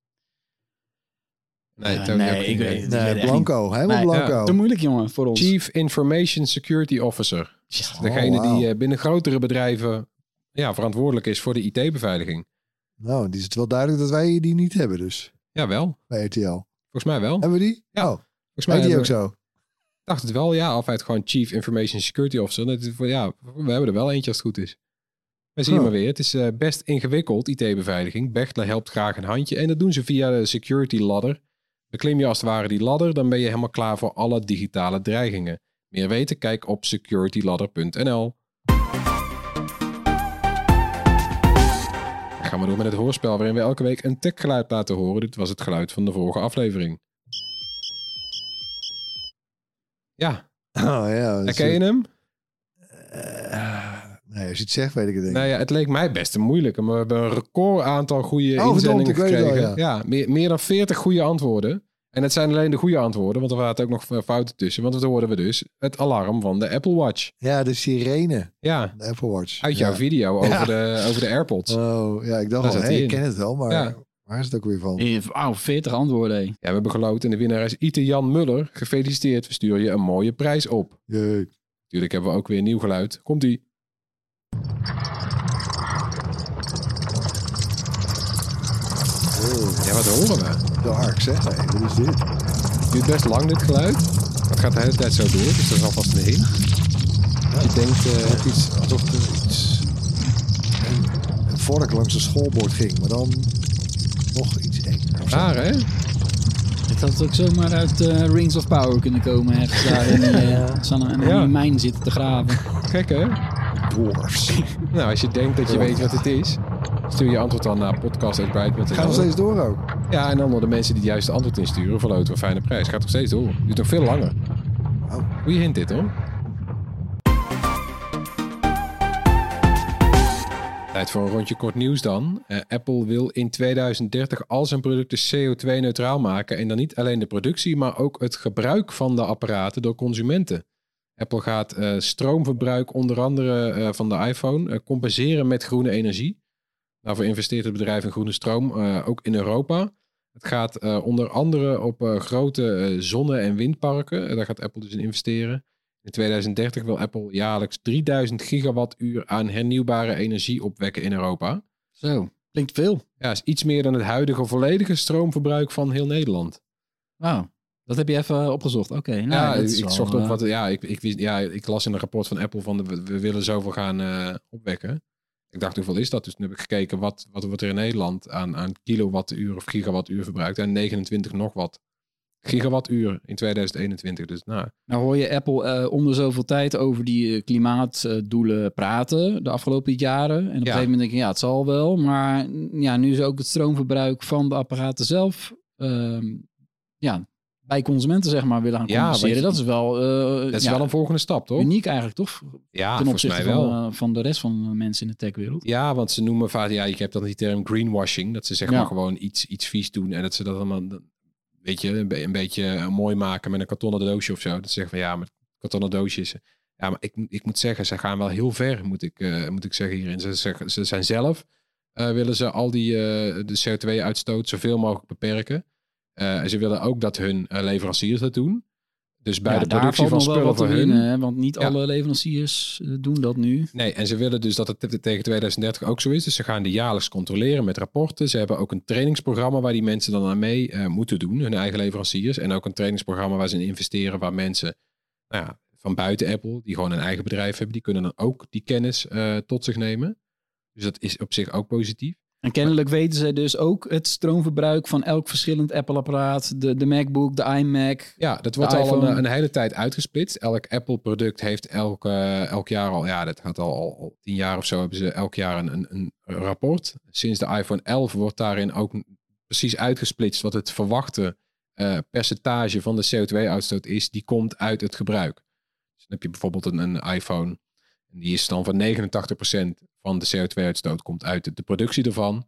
Nee, uh, nee ik weet het nee, Blanco, helemaal nee, Blanco. Ja, te moeilijk, jongen, voor ons. Chief Information Security Officer. Oh, Degene wow. die uh, binnen grotere bedrijven ja, verantwoordelijk is voor de I T-beveiliging. Nou, die is het wel duidelijk dat wij die niet hebben dus. Jawel. Bij R T L. Volgens mij wel. Hebben we die? Ja. Oh. Volgens mij die hebben ook we... zo. Ik dacht het wel, ja. Of uit gewoon Chief Information Security Officer. Dat is, ja, we hebben er wel eentje als het goed is. We zien oh. maar weer. Het is uh, best ingewikkeld, I T-beveiliging. Bechtle helpt graag een handje. En dat doen ze via de security ladder. Beklim je als het ware die ladder, dan ben je helemaal klaar voor alle digitale dreigingen. Meer weten? Kijk op security ladder punt n l. Dan gaan we door met het hoorspel waarin we elke week een techgeluid laten horen. Dit was het geluid van de vorige aflevering. Ja. Oh ja. Herken je hem? Uh, nee, als je het zegt weet ik het niet. Nou ja, het leek mij best een moeilijke, maar we hebben een record aantal goede oh, inzendingen gekregen. Wel, ja, ja meer, meer dan veertig goede antwoorden. En het zijn alleen de goede antwoorden, want er waren ook nog fouten tussen. Want dan hoorden we dus het alarm van de Apple Watch. Ja, de sirene. Ja. De Apple Watch. Uit jouw ja. video over, ja. de, over de AirPods. Oh, ja, ik dacht al, hey, ik ken het wel, maar ja. waar is het ook weer van? Wauw, veertig antwoorden. Hé. Ja, we hebben geloot en de winnaar is Ite Jan Muller. Gefeliciteerd, we sturen je een mooie prijs op. Jee. Tuurlijk hebben we ook weer nieuw geluid. Komt-ie. Oh. Ja, wat horen we? Dark, zeg. Hey, wat is dit? Het duurt best lang, dit geluid. Het gaat de hele tijd zo door, dus dat is alvast een hint. Ja. Je denkt uh, iets alsof er iets... Een, een vork langs een schoolbord ging, maar dan nog iets enger. Raar, hè? Het had ook zomaar uit uh, Rings of Power kunnen komen. Ergens daar in die, uh, Sanne, in ja. die mijn zitten te graven. Gek, hè? Dwarfs. Nou, als je denkt dat je weet wat het is, stuur je antwoord dan naar podcast punt bright punt n l. Gaat nog steeds door ook? Ja, en dan door de mensen die het juiste antwoord insturen, verloten we een fijne prijs. Gaat nog steeds door. Duurt nog veel langer. Oh. Goeie hint dit, hoor. Tijd voor een rondje kort nieuws dan. Uh, Apple wil in tweeduizend dertig al zijn producten C O twee neutraal maken. En dan niet alleen de productie, maar ook het gebruik van de apparaten door consumenten. Apple gaat uh, stroomverbruik onder andere uh, van de iPhone uh, compenseren met groene energie. Daarvoor investeert het bedrijf in groene stroom, uh, ook in Europa. Het gaat uh, onder andere op uh, grote uh, zonne- en windparken. Uh, daar gaat Apple dus in investeren. In tweeduizend dertig wil Apple jaarlijks drieduizend gigawattuur aan hernieuwbare energie opwekken in Europa. Zo, klinkt veel. Ja, is iets meer dan het huidige volledige stroomverbruik van heel Nederland. Wauw, dat heb je even opgezocht. Oké, okay, nou, ja, dat ik, is ik wel, zocht op uh... wat. Ja ik, ik, ja, ik las in een rapport van Apple van de, we, we willen zoveel gaan uh, opwekken. Ik dacht, hoeveel is dat? Dus toen heb ik gekeken wat, wat wordt er in Nederland aan, aan kilowattuur of gigawattuur verbruikt. En negenentwintig nog wat gigawattuur in tweeduizend eenentwintig. Dus nou. Nou hoor je Apple uh, om de zoveel tijd over die uh, klimaatdoelen praten de afgelopen jaren. En op een ja. gegeven moment denk ik, ja, het zal wel. Maar ja, nu is ook het stroomverbruik van de apparaten zelf uh, ja, bij consumenten zeg maar willen gaan compenseren. Ja, dat is wel uh, dat is ja, wel een volgende stap, toch? Uniek eigenlijk, toch? Ja, ten opzichte mij wel. Van, uh, van de rest van de mensen in de techwereld. Ja, want ze noemen vaak, ja, je hebt dan die term greenwashing. Dat ze zeg ja. maar gewoon iets, iets vies doen en dat ze dat allemaal, weet je, een, een beetje mooi maken met een kartonnen doosje of zo. Dat ze zeggen van ja, met kartonnen doosjes. Ja, maar ik, ik moet zeggen, ze gaan wel heel ver, moet ik, uh, moet ik zeggen hierin. Ze, ze, ze zijn zelf, uh, willen ze al die uh, de C O twee uitstoot zoveel mogelijk beperken. Uh, en ze willen ook dat hun uh, leveranciers dat doen. Dus bij ja, de productie van spullen voor hun. Winnen, hè? Want niet ja. alle leveranciers uh, doen dat nu. Nee, en ze willen dus dat het tegen tweeduizend dertig ook zo is. Dus ze gaan die jaarlijks controleren met rapporten. Ze hebben ook een trainingsprogramma waar die mensen dan aan mee uh, moeten doen. Hun eigen leveranciers. En ook een trainingsprogramma waar ze in investeren. Waar mensen nou ja, van buiten Apple, die gewoon een eigen bedrijf hebben. Die kunnen dan ook die kennis uh, tot zich nemen. Dus dat is op zich ook positief. En kennelijk weten ze dus ook het stroomverbruik van elk verschillend Apple-apparaat. De, de MacBook, de iMac. Ja, dat wordt al een, een hele tijd uitgesplitst. Elk Apple-product heeft elk, uh, elk jaar al, ja, dat gaat al, al, al tien jaar of zo, hebben ze elk jaar een, een, een rapport. Sinds de iPhone elf wordt daarin ook precies uitgesplitst wat het verwachte uh, percentage van de C O twee uitstoot is. Die komt uit het gebruik. Dus dan heb je bijvoorbeeld een, een iPhone. En die is dan van negenentachtig procent van de C O twee uitstoot komt uit de, de productie ervan.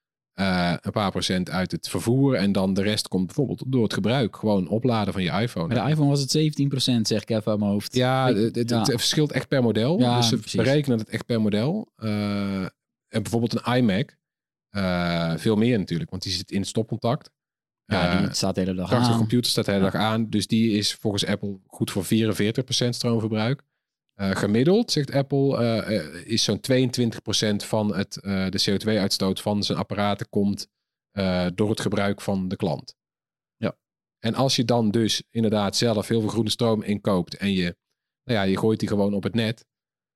Uh, een paar procent uit het vervoer. En dan de rest komt bijvoorbeeld door het gebruik. Gewoon opladen van je iPhone. Bij de iPhone was het zeventien procent, zeg ik even uit mijn hoofd. Ja, ik, het, het, ja. het verschilt echt per model. Ja, dus ze precies. berekenen het echt per model. Uh, en bijvoorbeeld een iMac. Uh, veel meer natuurlijk, want die zit in het stopcontact. Ja, die uh, staat de hele dag aan. De computer staat de hele ja. dag aan. Dus die is volgens Apple goed voor vierenveertig procent stroomverbruik. Uh, gemiddeld, zegt Apple, uh, uh, is zo'n tweeëntwintig procent van het, uh, de C O twee uitstoot van zijn apparaten komt uh, door het gebruik van de klant. Ja. En als je dan dus inderdaad zelf heel veel groene stroom inkoopt en je, nou ja, je gooit die gewoon op het net,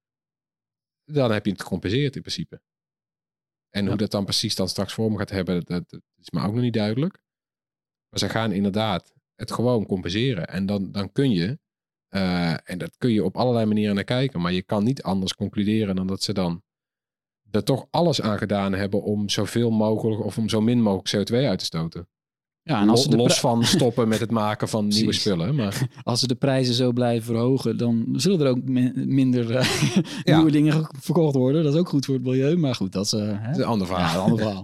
dan heb je het gecompenseerd in principe. En ja. hoe dat dan precies dan straks vorm gaat hebben, dat, dat is me ook nog niet duidelijk. Maar ze gaan inderdaad het gewoon compenseren. En dan, dan kun je Uh, en dat kun je op allerlei manieren naar kijken. Maar je kan niet anders concluderen dan dat ze dan er toch alles aan gedaan hebben om zoveel mogelijk of om zo min mogelijk C O twee uit te stoten. Ja, en als ze de Los van stoppen met het maken van nieuwe spullen. Maar als ze de prijzen zo blijven verhogen, dan zullen er ook min- minder uh, ja. nieuwe dingen verkocht worden. Dat is ook goed voor het milieu. Maar goed, dat is, uh, hè? Dat is een ander verhaal. Ja, een ander verhaal.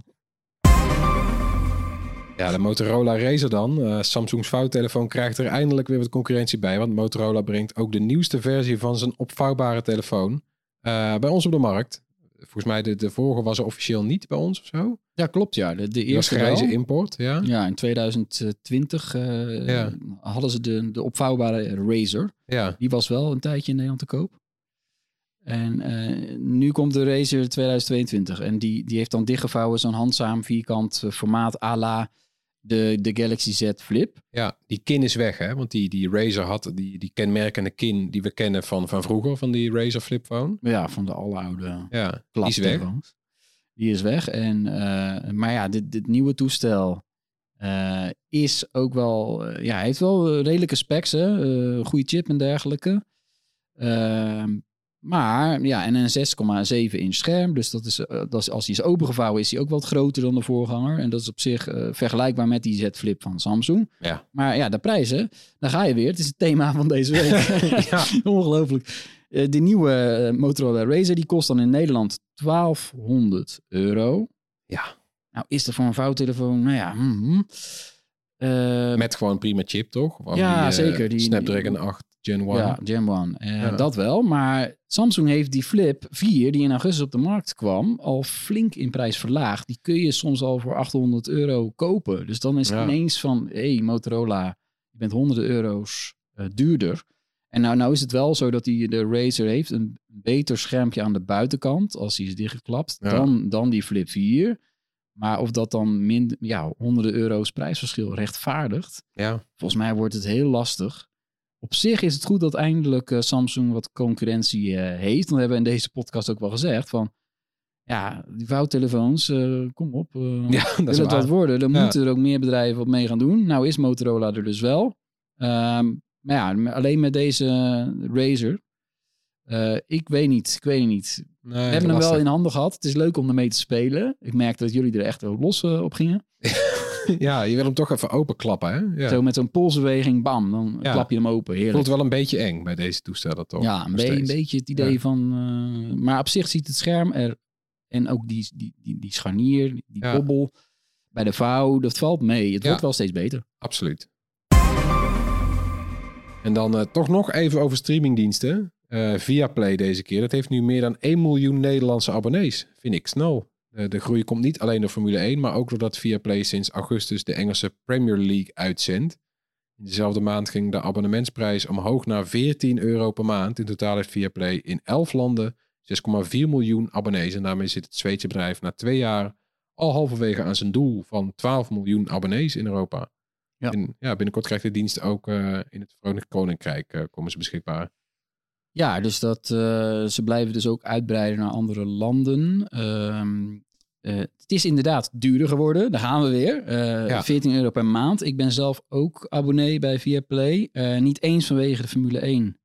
Ja, de Motorola Razr dan. Uh, Samsung's vouwtelefoon krijgt er eindelijk weer wat concurrentie bij. Want Motorola brengt ook de nieuwste versie van zijn opvouwbare telefoon uh, bij ons op de markt. Volgens mij de, de vorige was er officieel niet bij ons of zo. Ja, klopt. Ja. De, de eerste grijze wel. import. Ja, ja in tweeduizend twintig uh, ja. hadden ze de, de opvouwbare Razr. Ja. Die was wel een tijdje in Nederland te koop. En uh, nu komt de Razr tweeduizend tweeëntwintig. En die, die heeft dan dichtgevouwen zo'n handzaam vierkant formaat à la de, de Galaxy Z Flip. Ja, die kin is weg, hè? Want die, die Razr had die, die kenmerkende kin die we kennen van, van vroeger, van die Razr Flip Phone. Ja, van de aloude ja, die is weg. Die is weg. En, uh, maar ja, dit, dit nieuwe toestel uh, is ook wel... Uh, ja, heeft wel redelijke specs, hè? Uh, goede chip en dergelijke. Uh, Maar ja, en een zes komma zeven inch scherm. Dus dat is, uh, dat is, als die is opengevouwen is die ook wat groter dan de voorganger. En dat is op zich uh, vergelijkbaar met die Z Flip van Samsung. Ja. Maar ja, de prijzen, daar ga je weer. Het is het thema van deze week. Ja. Ongelooflijk. Uh, de nieuwe uh, Motorola Razr die kost dan in Nederland twaalfhonderd euro. Ja. Nou is er voor een vouwtelefoon, nou ja... Mm-hmm. Uh, Met gewoon prima chip, toch? Of ja, die, uh, zeker. Die, Snapdragon acht Gen één. Ja, Gen één. Uh, ja. Dat wel. Maar Samsung heeft die Flip vier, die in augustus op de markt kwam, al flink in prijs verlaagd. Die kun je soms al voor achthonderd euro kopen. Dus dan is het ja. ineens van, hé hey, Motorola, je bent honderden euro's uh, duurder. En nou, nou is het wel zo dat die, de Razr heeft een beter schermpje aan de buitenkant, als die is dichtgeklapt, ja. dan, dan die Flip vier. Maar of dat dan min, ja, honderden euro's prijsverschil rechtvaardigt, ja. volgens mij wordt het heel lastig. Op zich is het goed dat eindelijk uh, Samsung wat concurrentie uh, heeft. Want we hebben in deze podcast ook wel gezegd van, ja, die vouwtelefoons, uh, kom op. Uh, ja, dat wil het wat worden, dan ja. moeten er ook meer bedrijven wat mee gaan doen. Nou is Motorola er dus wel. Um, maar ja, alleen met deze uh, Razr. Uh, ik weet niet, ik weet niet. Nee, we hebben hem wel in handen gehad. Het is leuk om ermee te spelen. Ik merkte dat jullie er echt los uh, op gingen. Ja, je wil hem toch even openklappen, hè? Ja. Zo met zo'n polsbeweging, bam, dan ja. klap je hem open. Heerlijk. Voelt wel een beetje eng bij deze toestellen, toch? Ja, een, be- een beetje het idee ja. van... Uh, maar op zich ziet het scherm er... En ook die, die, die, die scharnier, die ja. bobbel bij de vouw, dat valt mee. Het ja. wordt wel steeds beter. Absoluut. En dan uh, toch nog even over streamingdiensten. Uh, Viaplay deze keer. Dat heeft nu meer dan één miljoen Nederlandse abonnees. Vind ik snel. Uh, de groei komt niet alleen door Formule één, maar ook doordat Viaplay sinds augustus de Engelse Premier League uitzendt. In dezelfde maand ging de abonnementsprijs omhoog naar veertien euro per maand. In totaal heeft Viaplay in elf landen zes komma vier miljoen abonnees. En daarmee zit het Zweedse bedrijf na twee jaar al halverwege aan zijn doel van twaalf miljoen abonnees in Europa. Ja. En ja, binnenkort krijgt de dienst ook uh, in het Verenigd Koninkrijk uh, komen ze beschikbaar. Ja, dus dat uh, ze blijven dus ook uitbreiden naar andere landen. Uh, uh, het is inderdaad duurder geworden. Daar gaan we weer. Uh, ja. veertien euro per maand. Ik ben zelf ook abonnee bij Viaplay. Uh, niet eens vanwege de Formule één.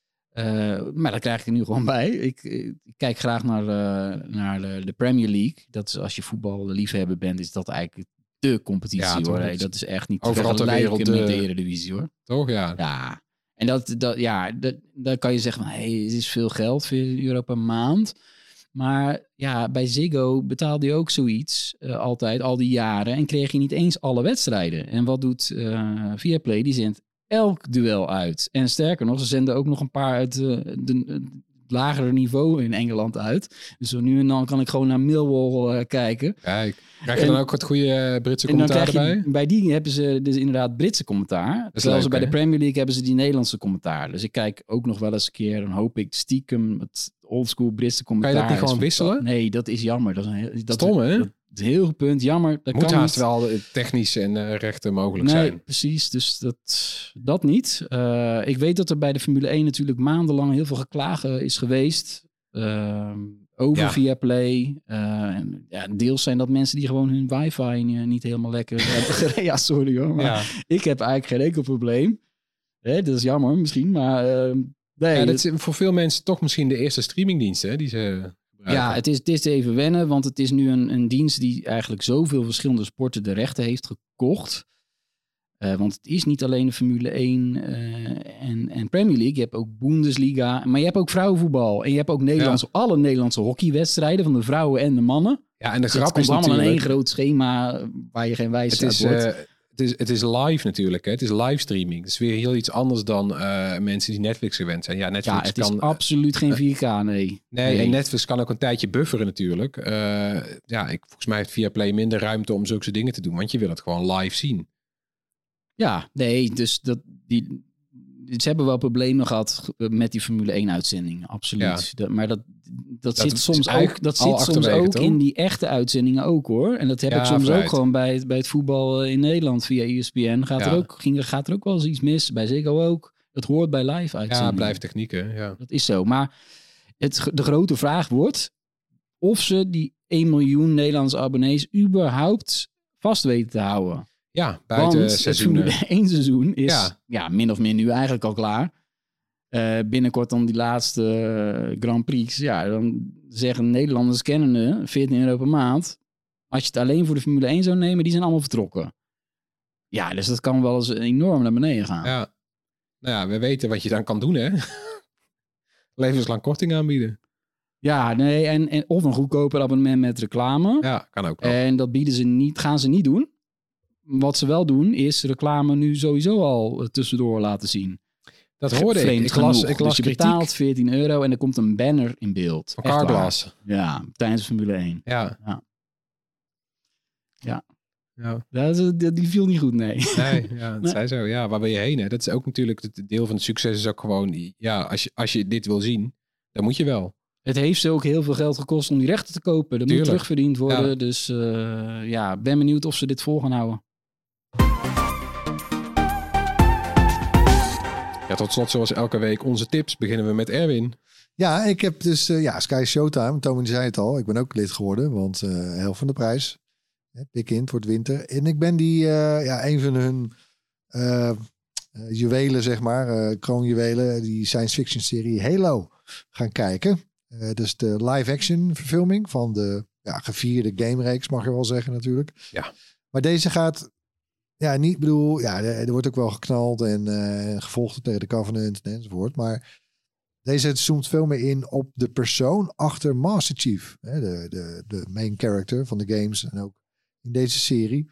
Uh, maar dat krijg ik er nu gewoon bij. Ik, ik kijk graag naar, uh, naar de, de Premier League. Dat is, als je voetballiefhebber bent, is dat eigenlijk de competitie. Ja, hoor. Hey, dat is echt niet te vergelijken met de Eredivisie, hoor. Toch, ja. Ja. En dat, dat, ja, dat, dan kan je zeggen van, hey, het is veel geld, veertien euro per maand. Maar ja, bij Ziggo betaalde je ook zoiets uh, altijd, al die jaren. En kreeg je niet eens alle wedstrijden. En wat doet uh, Viaplay? Die zendt elk duel uit. En sterker nog, ze zenden ook nog een paar uit uh, de, de lagere niveau in Engeland uit. Dus nu en dan kan ik gewoon naar Millwall uh, kijken. Kijk, krijg je en, dan ook wat goede Britse commentaar erbij? Bij die hebben ze dus inderdaad Britse commentaar. Terwijl leuk, ze bij hè? de Premier League hebben ze die Nederlandse commentaar. Dus ik kijk ook nog wel eens een keer, dan hoop ik stiekem het oldschool Britse commentaar. Kan je dat niet gewoon wisselen? Nee, dat is jammer. Dat is een heel, dat Stom, hè? Dat, Het is een heel goed punt. Jammer. Dat moet kan haast niet. wel technisch en uh, rechten mogelijk nee, zijn. Precies. Dus dat, dat niet. Uh, ik weet dat er bij de Formule één natuurlijk maandenlang heel veel geklagen is geweest. Uh, over ja. Viaplay. Uh, en, ja, deels zijn dat mensen die gewoon hun wifi niet helemaal lekker hebben gereden. Ja, sorry hoor. Maar ja. ik heb eigenlijk geen enkel probleem. Hè, dat is jammer misschien. Maar uh, nee. Ja, dat is voor veel mensen toch misschien de eerste streamingdienst hè, die ze... Ja, het is, het is even wennen, want het is nu een, een dienst die eigenlijk zoveel verschillende sporten de rechten heeft gekocht. Uh, want het is niet alleen de Formule één uh, en, en Premier League. Je hebt ook Bundesliga, maar je hebt ook vrouwenvoetbal. En je hebt ook Nederlandse, ja. alle Nederlandse hockeywedstrijden van de vrouwen en de mannen. Ja, en de dus grap is allemaal natuurlijk... in één groot schema waar je geen wijs uit wordt. Uh, Het is, het is live natuurlijk, hè? Het is livestreaming. Het is weer heel iets anders dan uh, mensen die Netflix gewend zijn. Ja, Netflix ja het kan, is absoluut geen vier K, nee. nee. Nee, en Netflix kan ook een tijdje bufferen natuurlijk. Uh, ja, ik, volgens mij heeft Viaplay minder ruimte om zulke dingen te doen, want je wil het gewoon live zien. Ja, nee, dus dat, die, ze hebben wel problemen gehad met die Formule één uitzendingen, absoluut. Ja. Dat, maar dat, dat, dat zit soms ook, dat zit soms ook in die echte uitzendingen ook hoor. En dat heb ja, ik soms vooruit. ook gewoon bij het, bij het voetbal in Nederland via E S P N. Gaat, ja. er ook, ging, gaat er ook wel eens iets mis. Bij Ziggo ook. Dat hoort bij live uitzendingen. Ja, blijft technieken. Ja. Dat is zo. Maar het, de grote vraag wordt of ze die één miljoen Nederlandse abonnees überhaupt vast weten te houden. Ja, buiten Want seizoenen. het Formule één seizoen is ja. ja, min of meer nu eigenlijk al klaar. Uh, binnenkort dan die laatste uh, Grand Prix. Ja, dan zeggen Nederlanders kennende veertien euro per maand. Als je het alleen voor de Formule één zou nemen, die zijn allemaal vertrokken. Ja, dus dat kan wel eens enorm naar beneden gaan. Ja, nou ja, we weten wat je dan kan doen, hè? levenslang korting aanbieden. Ja, nee, en, en of een goedkoper abonnement met reclame. Ja, kan ook wel. En dat bieden ze niet, gaan ze niet doen. Wat ze wel doen, is reclame nu sowieso al tussendoor laten zien. Dat hoorde ik. Vreemd Ik las, genoeg. ik las dus je kritiek betaalt veertien euro en er komt een banner in beeld. van Echt waar. Carglass. Ja, tijdens Formule één. Ja. Ja. Ja. Ja. Dat, die, die viel niet goed, nee. Nee, ja, dat Nee. zei zo. Ja, waar ben je heen? Hè? Dat is ook natuurlijk, het deel van het succes is ook gewoon, ja, als je, als je dit wil zien, dan moet je wel. Het heeft ze ook heel veel geld gekost om die rechten te kopen. Dat Tuurlijk. moet terugverdiend worden. Ja. Dus uh, ja, ben benieuwd of ze dit vol gaan houden. Ja, tot slot zoals elke week onze tips. Beginnen we met Erwin. Ja, ik heb dus uh, ja, Sky Showtime. Tommy zei het al. Ik ben ook lid geworden, want uh, helft van de prijs. Pik in, het wordt winter. En ik ben die, uh, ja, een van hun uh, uh, juwelen, zeg maar, uh, kroonjuwelen, die science fiction serie Halo gaan kijken. Uh, dus de live action verfilming van de ja, gevierde gamereeks, mag je wel zeggen natuurlijk. Ja. Maar deze gaat, ja, niet, bedoel, ja, er, er wordt ook wel geknald en uh, gevolgd tegen de Covenant enzovoort. Maar deze zoomt veel meer in op de persoon achter Master Chief. Hè, de, de, de main character van de games en ook in deze serie.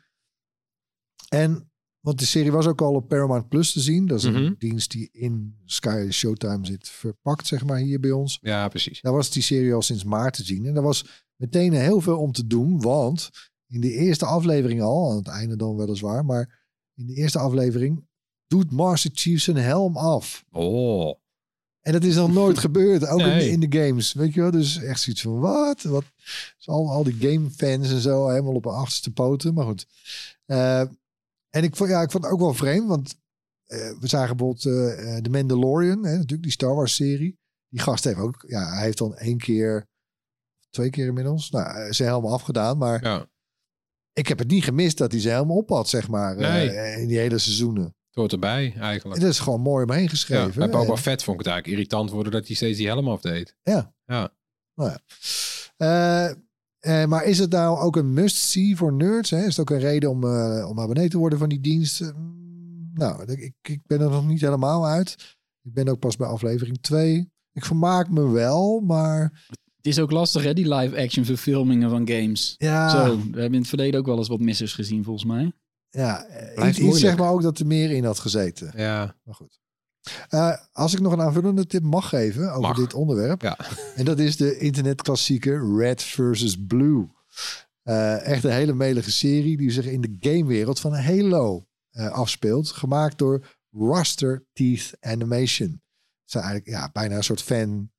En, want de serie was ook al op Paramount Plus te zien. Dat is een Mm-hmm. dienst die in Sky Showtime zit verpakt, zeg maar, hier bij ons. Ja, precies. Daar was die serie al sinds maart te zien. En daar was meteen heel veel om te doen, want in de eerste aflevering al, aan het einde dan weliswaar, maar in de eerste aflevering doet Master Chief zijn helm af. Oh. En dat is nog nooit gebeurd, ook Nee. in, de, in de games. Weet je wel, dus echt zoiets van, wat? wat? Dus al, al die gamefans en zo, helemaal op hun achterste poten. Maar goed. Uh, en ik vond, ja, ik vond het ook wel vreemd, want uh, we zagen bijvoorbeeld uh, The Mandalorian, hè, natuurlijk die Star Wars serie. Die gast heeft ook, ja, hij heeft dan één keer, twee keer inmiddels, nou, zijn helm afgedaan. Maar Ja. ik heb het niet gemist dat hij zijn helm op had, zeg maar, Nee. uh, in die hele seizoenen. Het hoort erbij, eigenlijk. Het is gewoon mooi omheen Ja, geschreven. bij Boba En- Fett vond ik het eigenlijk irritant worden dat hij steeds die helm afdeed. Ja. Ja. Nou ja. Uh, uh, maar is het nou ook een must-see voor nerds? Hè? Is het ook een reden om, uh, om abonnee te worden van die dienst? Uh, nou, ik, ik ben er nog niet helemaal uit. Ik ben ook pas bij aflevering twee. Ik vermaak me wel, maar... Het is ook lastig, hè, die live-action verfilmingen van games. Ja, Zo, we hebben in het verleden ook wel eens wat missers gezien, volgens mij. ja Blijft iets, iets moeilijk. zeg maar ook dat er meer in had gezeten. Ja. Maar goed. Uh, als ik nog een aanvullende tip mag geven over Mag. dit onderwerp. Ja. En dat is de internetklassieker Red versus. Blue. Uh, echt een hele melige serie die zich in de gamewereld van Halo uh, afspeelt. Gemaakt door Rooster Teeth Animation. Het zijn eigenlijk ja, bijna een soort fan,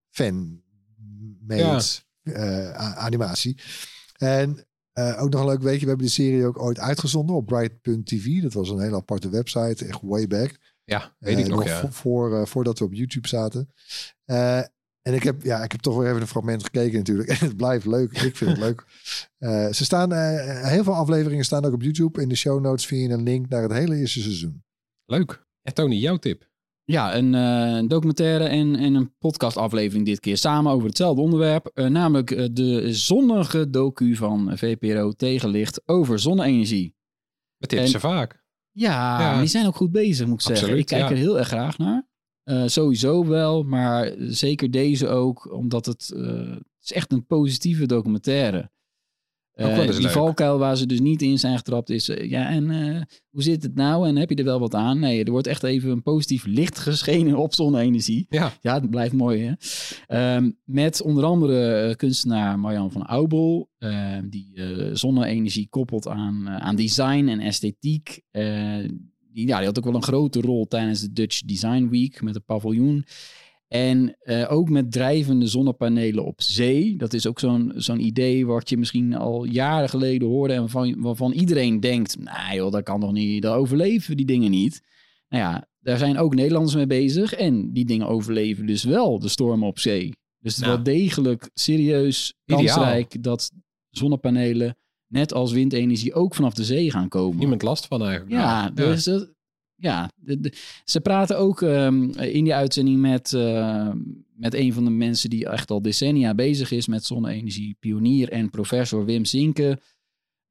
fan-made Ja. uh, a- animatie. En uh, ook nog een leuk weetje, we hebben de serie ook ooit uitgezonden op Bright punt t v. Dat was een hele aparte website, echt way back. Ja, weet ik Uh, nog, ja. vo- voor, uh, voordat we op YouTube zaten. Uh, en ik heb, ja, ik heb toch weer even een fragment gekeken natuurlijk. En het blijft leuk. Ik vind het leuk. Uh, ze staan, uh, heel veel afleveringen staan ook op YouTube. In de show notes vind je een link naar het hele eerste seizoen. Leuk. Ja, Tony, jouw tip. Ja, een uh, documentaire en, en een podcastaflevering dit keer samen over hetzelfde onderwerp. Uh, namelijk uh, de zonnige docu van V P R O Tegenlicht over zonne-energie. We tippen En- ze vaak. Ja, Ja. maar die zijn ook goed bezig, moet ik zeggen. Absoluut, Ik kijk ja. er heel erg graag naar. Uh, sowieso wel, maar zeker deze ook, omdat het, uh, het is echt een positieve documentaire. Ook wel Uh, eens die leuk. valkuil waar ze dus niet in zijn getrapt is, uh, ja, en uh, hoe zit het nou? En heb je er wel wat aan? Nee, er wordt echt even een positief licht geschenen op zonne-energie. Ja. Ja, het blijft mooi, hè? Um, met onder andere uh, kunstenaar Marjan van Oubel, uh, die uh, zonne-energie koppelt aan, uh, aan design en esthetiek. Uh, die, ja, die had ook wel een grote rol tijdens de Dutch Design Week met het paviljoen. En uh, ook met drijvende zonnepanelen op zee. Dat is ook zo'n zo'n idee wat je misschien al jaren geleden hoorde en waarvan, waarvan iedereen denkt, nou joh, dat kan toch niet, dat overleven die dingen niet. Nou ja, daar zijn ook Nederlanders mee bezig en die dingen overleven dus wel de stormen op zee. Dus het is Nou. wel degelijk serieus Ideaal. kansrijk dat zonnepanelen, net als windenergie, ook vanaf de zee gaan komen. Niemand last van eigenlijk. Ja, dus dat, ja de, de, ze praten ook um, in die uitzending met, uh, met een van de mensen die echt al decennia bezig is met zonne-energie, pionier en professor Wim Zinke.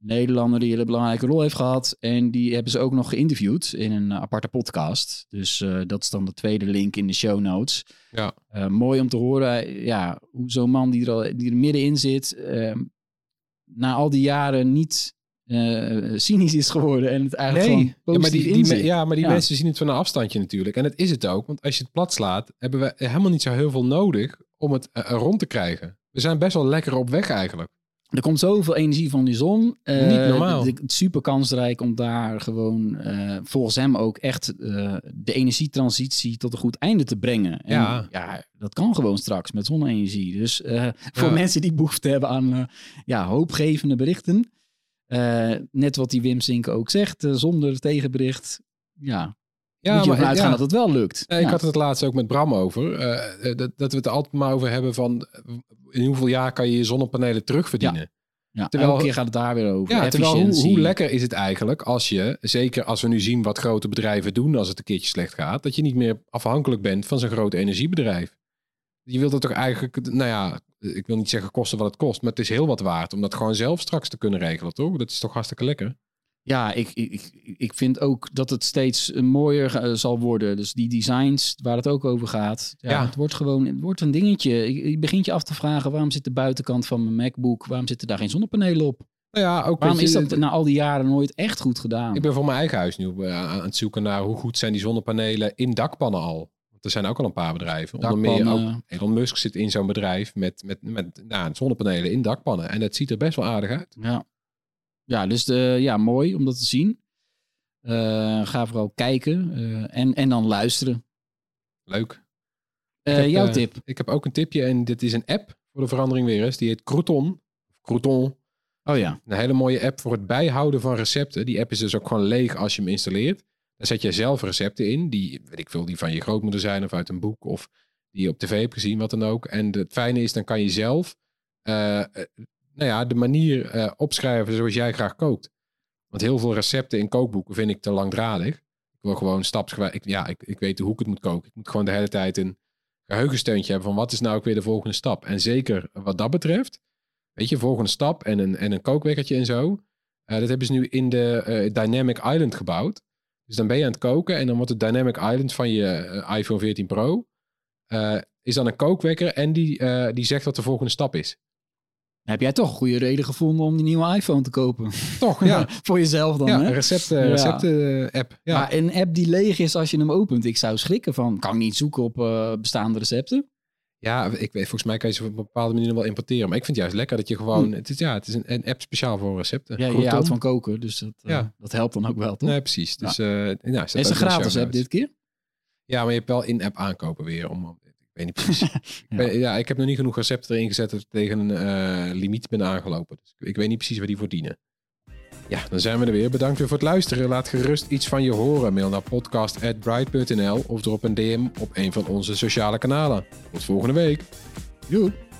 Nederlander die een hele belangrijke rol heeft gehad. En die hebben ze ook nog geïnterviewd in een aparte podcast. Dus uh, dat is dan de tweede link in de show notes. Ja. Uh, mooi om te horen ja, hoe zo'n man die er, al, die er middenin zit... Uh, na al die jaren niet uh, cynisch is geworden en het eigenlijk nee. gewoon positief ja, maar die, die, inzet. ja, maar die ja. mensen zien het van een afstandje natuurlijk. En dat is het ook, want als je het plat slaat, hebben we helemaal niet zo heel veel nodig om het uh, rond te krijgen. We zijn best wel lekker op weg eigenlijk. Er komt zoveel energie van die zon. Uh, Niet normaal. Het is super kansrijk om daar gewoon, uh, volgens hem ook echt uh, de energietransitie tot een goed einde te brengen. En, Ja. ja, dat kan gewoon straks met zonne-energie. Dus uh, voor Ja. mensen die behoefte hebben aan uh, ja, hoopgevende berichten. Uh, net wat die Wim Sink ook zegt, uh, zonder tegenbericht. Ja, Ja, moet je maar ervan uitgaan ja. dat het wel lukt. Ja, ik ja. had het laatst ook met Bram over. Uh, dat, dat we het er altijd maar over hebben van in hoeveel jaar kan je je zonnepanelen terugverdienen. Ja, Terwijl- elke keer gaat het daar weer over. Ja, terwijl hoe, Efficiëntie. hoe lekker is het eigenlijk als je, zeker als we nu zien wat grote bedrijven doen als het een keertje slecht gaat, dat je niet meer afhankelijk bent van zo'n groot energiebedrijf. Je wilt het toch eigenlijk, nou ja, ik wil niet zeggen kosten wat het kost, maar het is heel wat waard om dat gewoon zelf straks te kunnen regelen, toch? Dat is toch hartstikke lekker? Ja, ik, ik, ik vind ook dat het steeds mooier uh, zal worden. Dus die designs waar het ook over gaat. Ja, Ja. Het wordt gewoon het wordt een dingetje. Je, je begint je af te vragen, waarom zit de buitenkant van mijn MacBook, waarom zitten daar geen zonnepanelen op? Nou ja, ook Waarom weet is je, dat het- na al die jaren nooit echt goed gedaan? Ik ben voor mijn eigen huis nu uh, aan het zoeken naar hoe goed zijn die zonnepanelen in dakpannen al. Want er zijn ook al een paar bedrijven. Onder meer Dakpannen. ook Elon Musk zit in zo'n bedrijf met, met, met nou, zonnepanelen in dakpannen. En dat ziet er best wel aardig uit. Ja, ja dus de, ja, mooi om dat te zien. Uh, ga vooral kijken uh, en, en dan luisteren. Leuk. Uh, Ik heb, jouw uh, tip? Ik heb ook een tipje en dit is een app voor de verandering weer eens. Die heet Crouton. Crouton. Oh ja. Een hele mooie app voor het bijhouden van recepten. Die app is dus ook gewoon leeg als je hem installeert. Daar zet je zelf recepten in. Die, weet ik veel, die van je grootmoeder zijn of uit een boek. Of die je op tv hebt gezien, wat dan ook. En het fijne is, dan kan je zelf uh, uh, nou ja, de manier uh, opschrijven zoals jij graag kookt. Want heel veel recepten in kookboeken vind ik te langdradig. Ik wil gewoon stapsgewijs... Ik, ja, ik, ik weet hoe ik het moet koken. Ik moet gewoon de hele tijd een geheugensteuntje hebben van wat is nou ook weer de volgende stap. En zeker wat dat betreft, weet je, volgende stap en een, en een kookwekkertje en zo. Uh, dat hebben ze nu in de uh, Dynamic Island gebouwd. Dus dan ben je aan het koken en dan wordt de Dynamic Island van je uh, iPhone veertien Pro uh, is dan een kookwekker en die, uh, die zegt wat de volgende stap is. Heb jij toch een goede reden gevonden om die nieuwe iPhone te kopen? Toch, ja. Voor jezelf dan, ja, hè? een recepten, recepten app. Ja. Maar een app die leeg is als je hem opent. Ik zou schrikken van, kan ik niet zoeken op uh, bestaande recepten? Ja, ik weet, volgens mij kan je ze op een bepaalde manier wel importeren. Maar ik vind het juist lekker dat je gewoon... Hm. Het is, ja, het is een, een app speciaal voor recepten. Ja, je houdt van koken, dus dat, uh, ja. dat helpt dan ook wel, toch? Nee, precies. Dus, ja. uh, nou, is het een gratis app dit keer? Ja, maar je hebt wel in-app aankopen weer. Om, ik weet niet precies. ja. Ik, ben, ja, ik heb nog niet genoeg recepten erin gezet dat ik tegen een uh, limiet ben aangelopen. Dus ik, ik weet niet precies waar die voor dienen. Ja, dan zijn we er weer. Bedankt weer voor het luisteren. Laat gerust iets van je horen. Mail naar podcast at bright punt n l of drop een D M op een van onze sociale kanalen. Tot volgende week. Doei.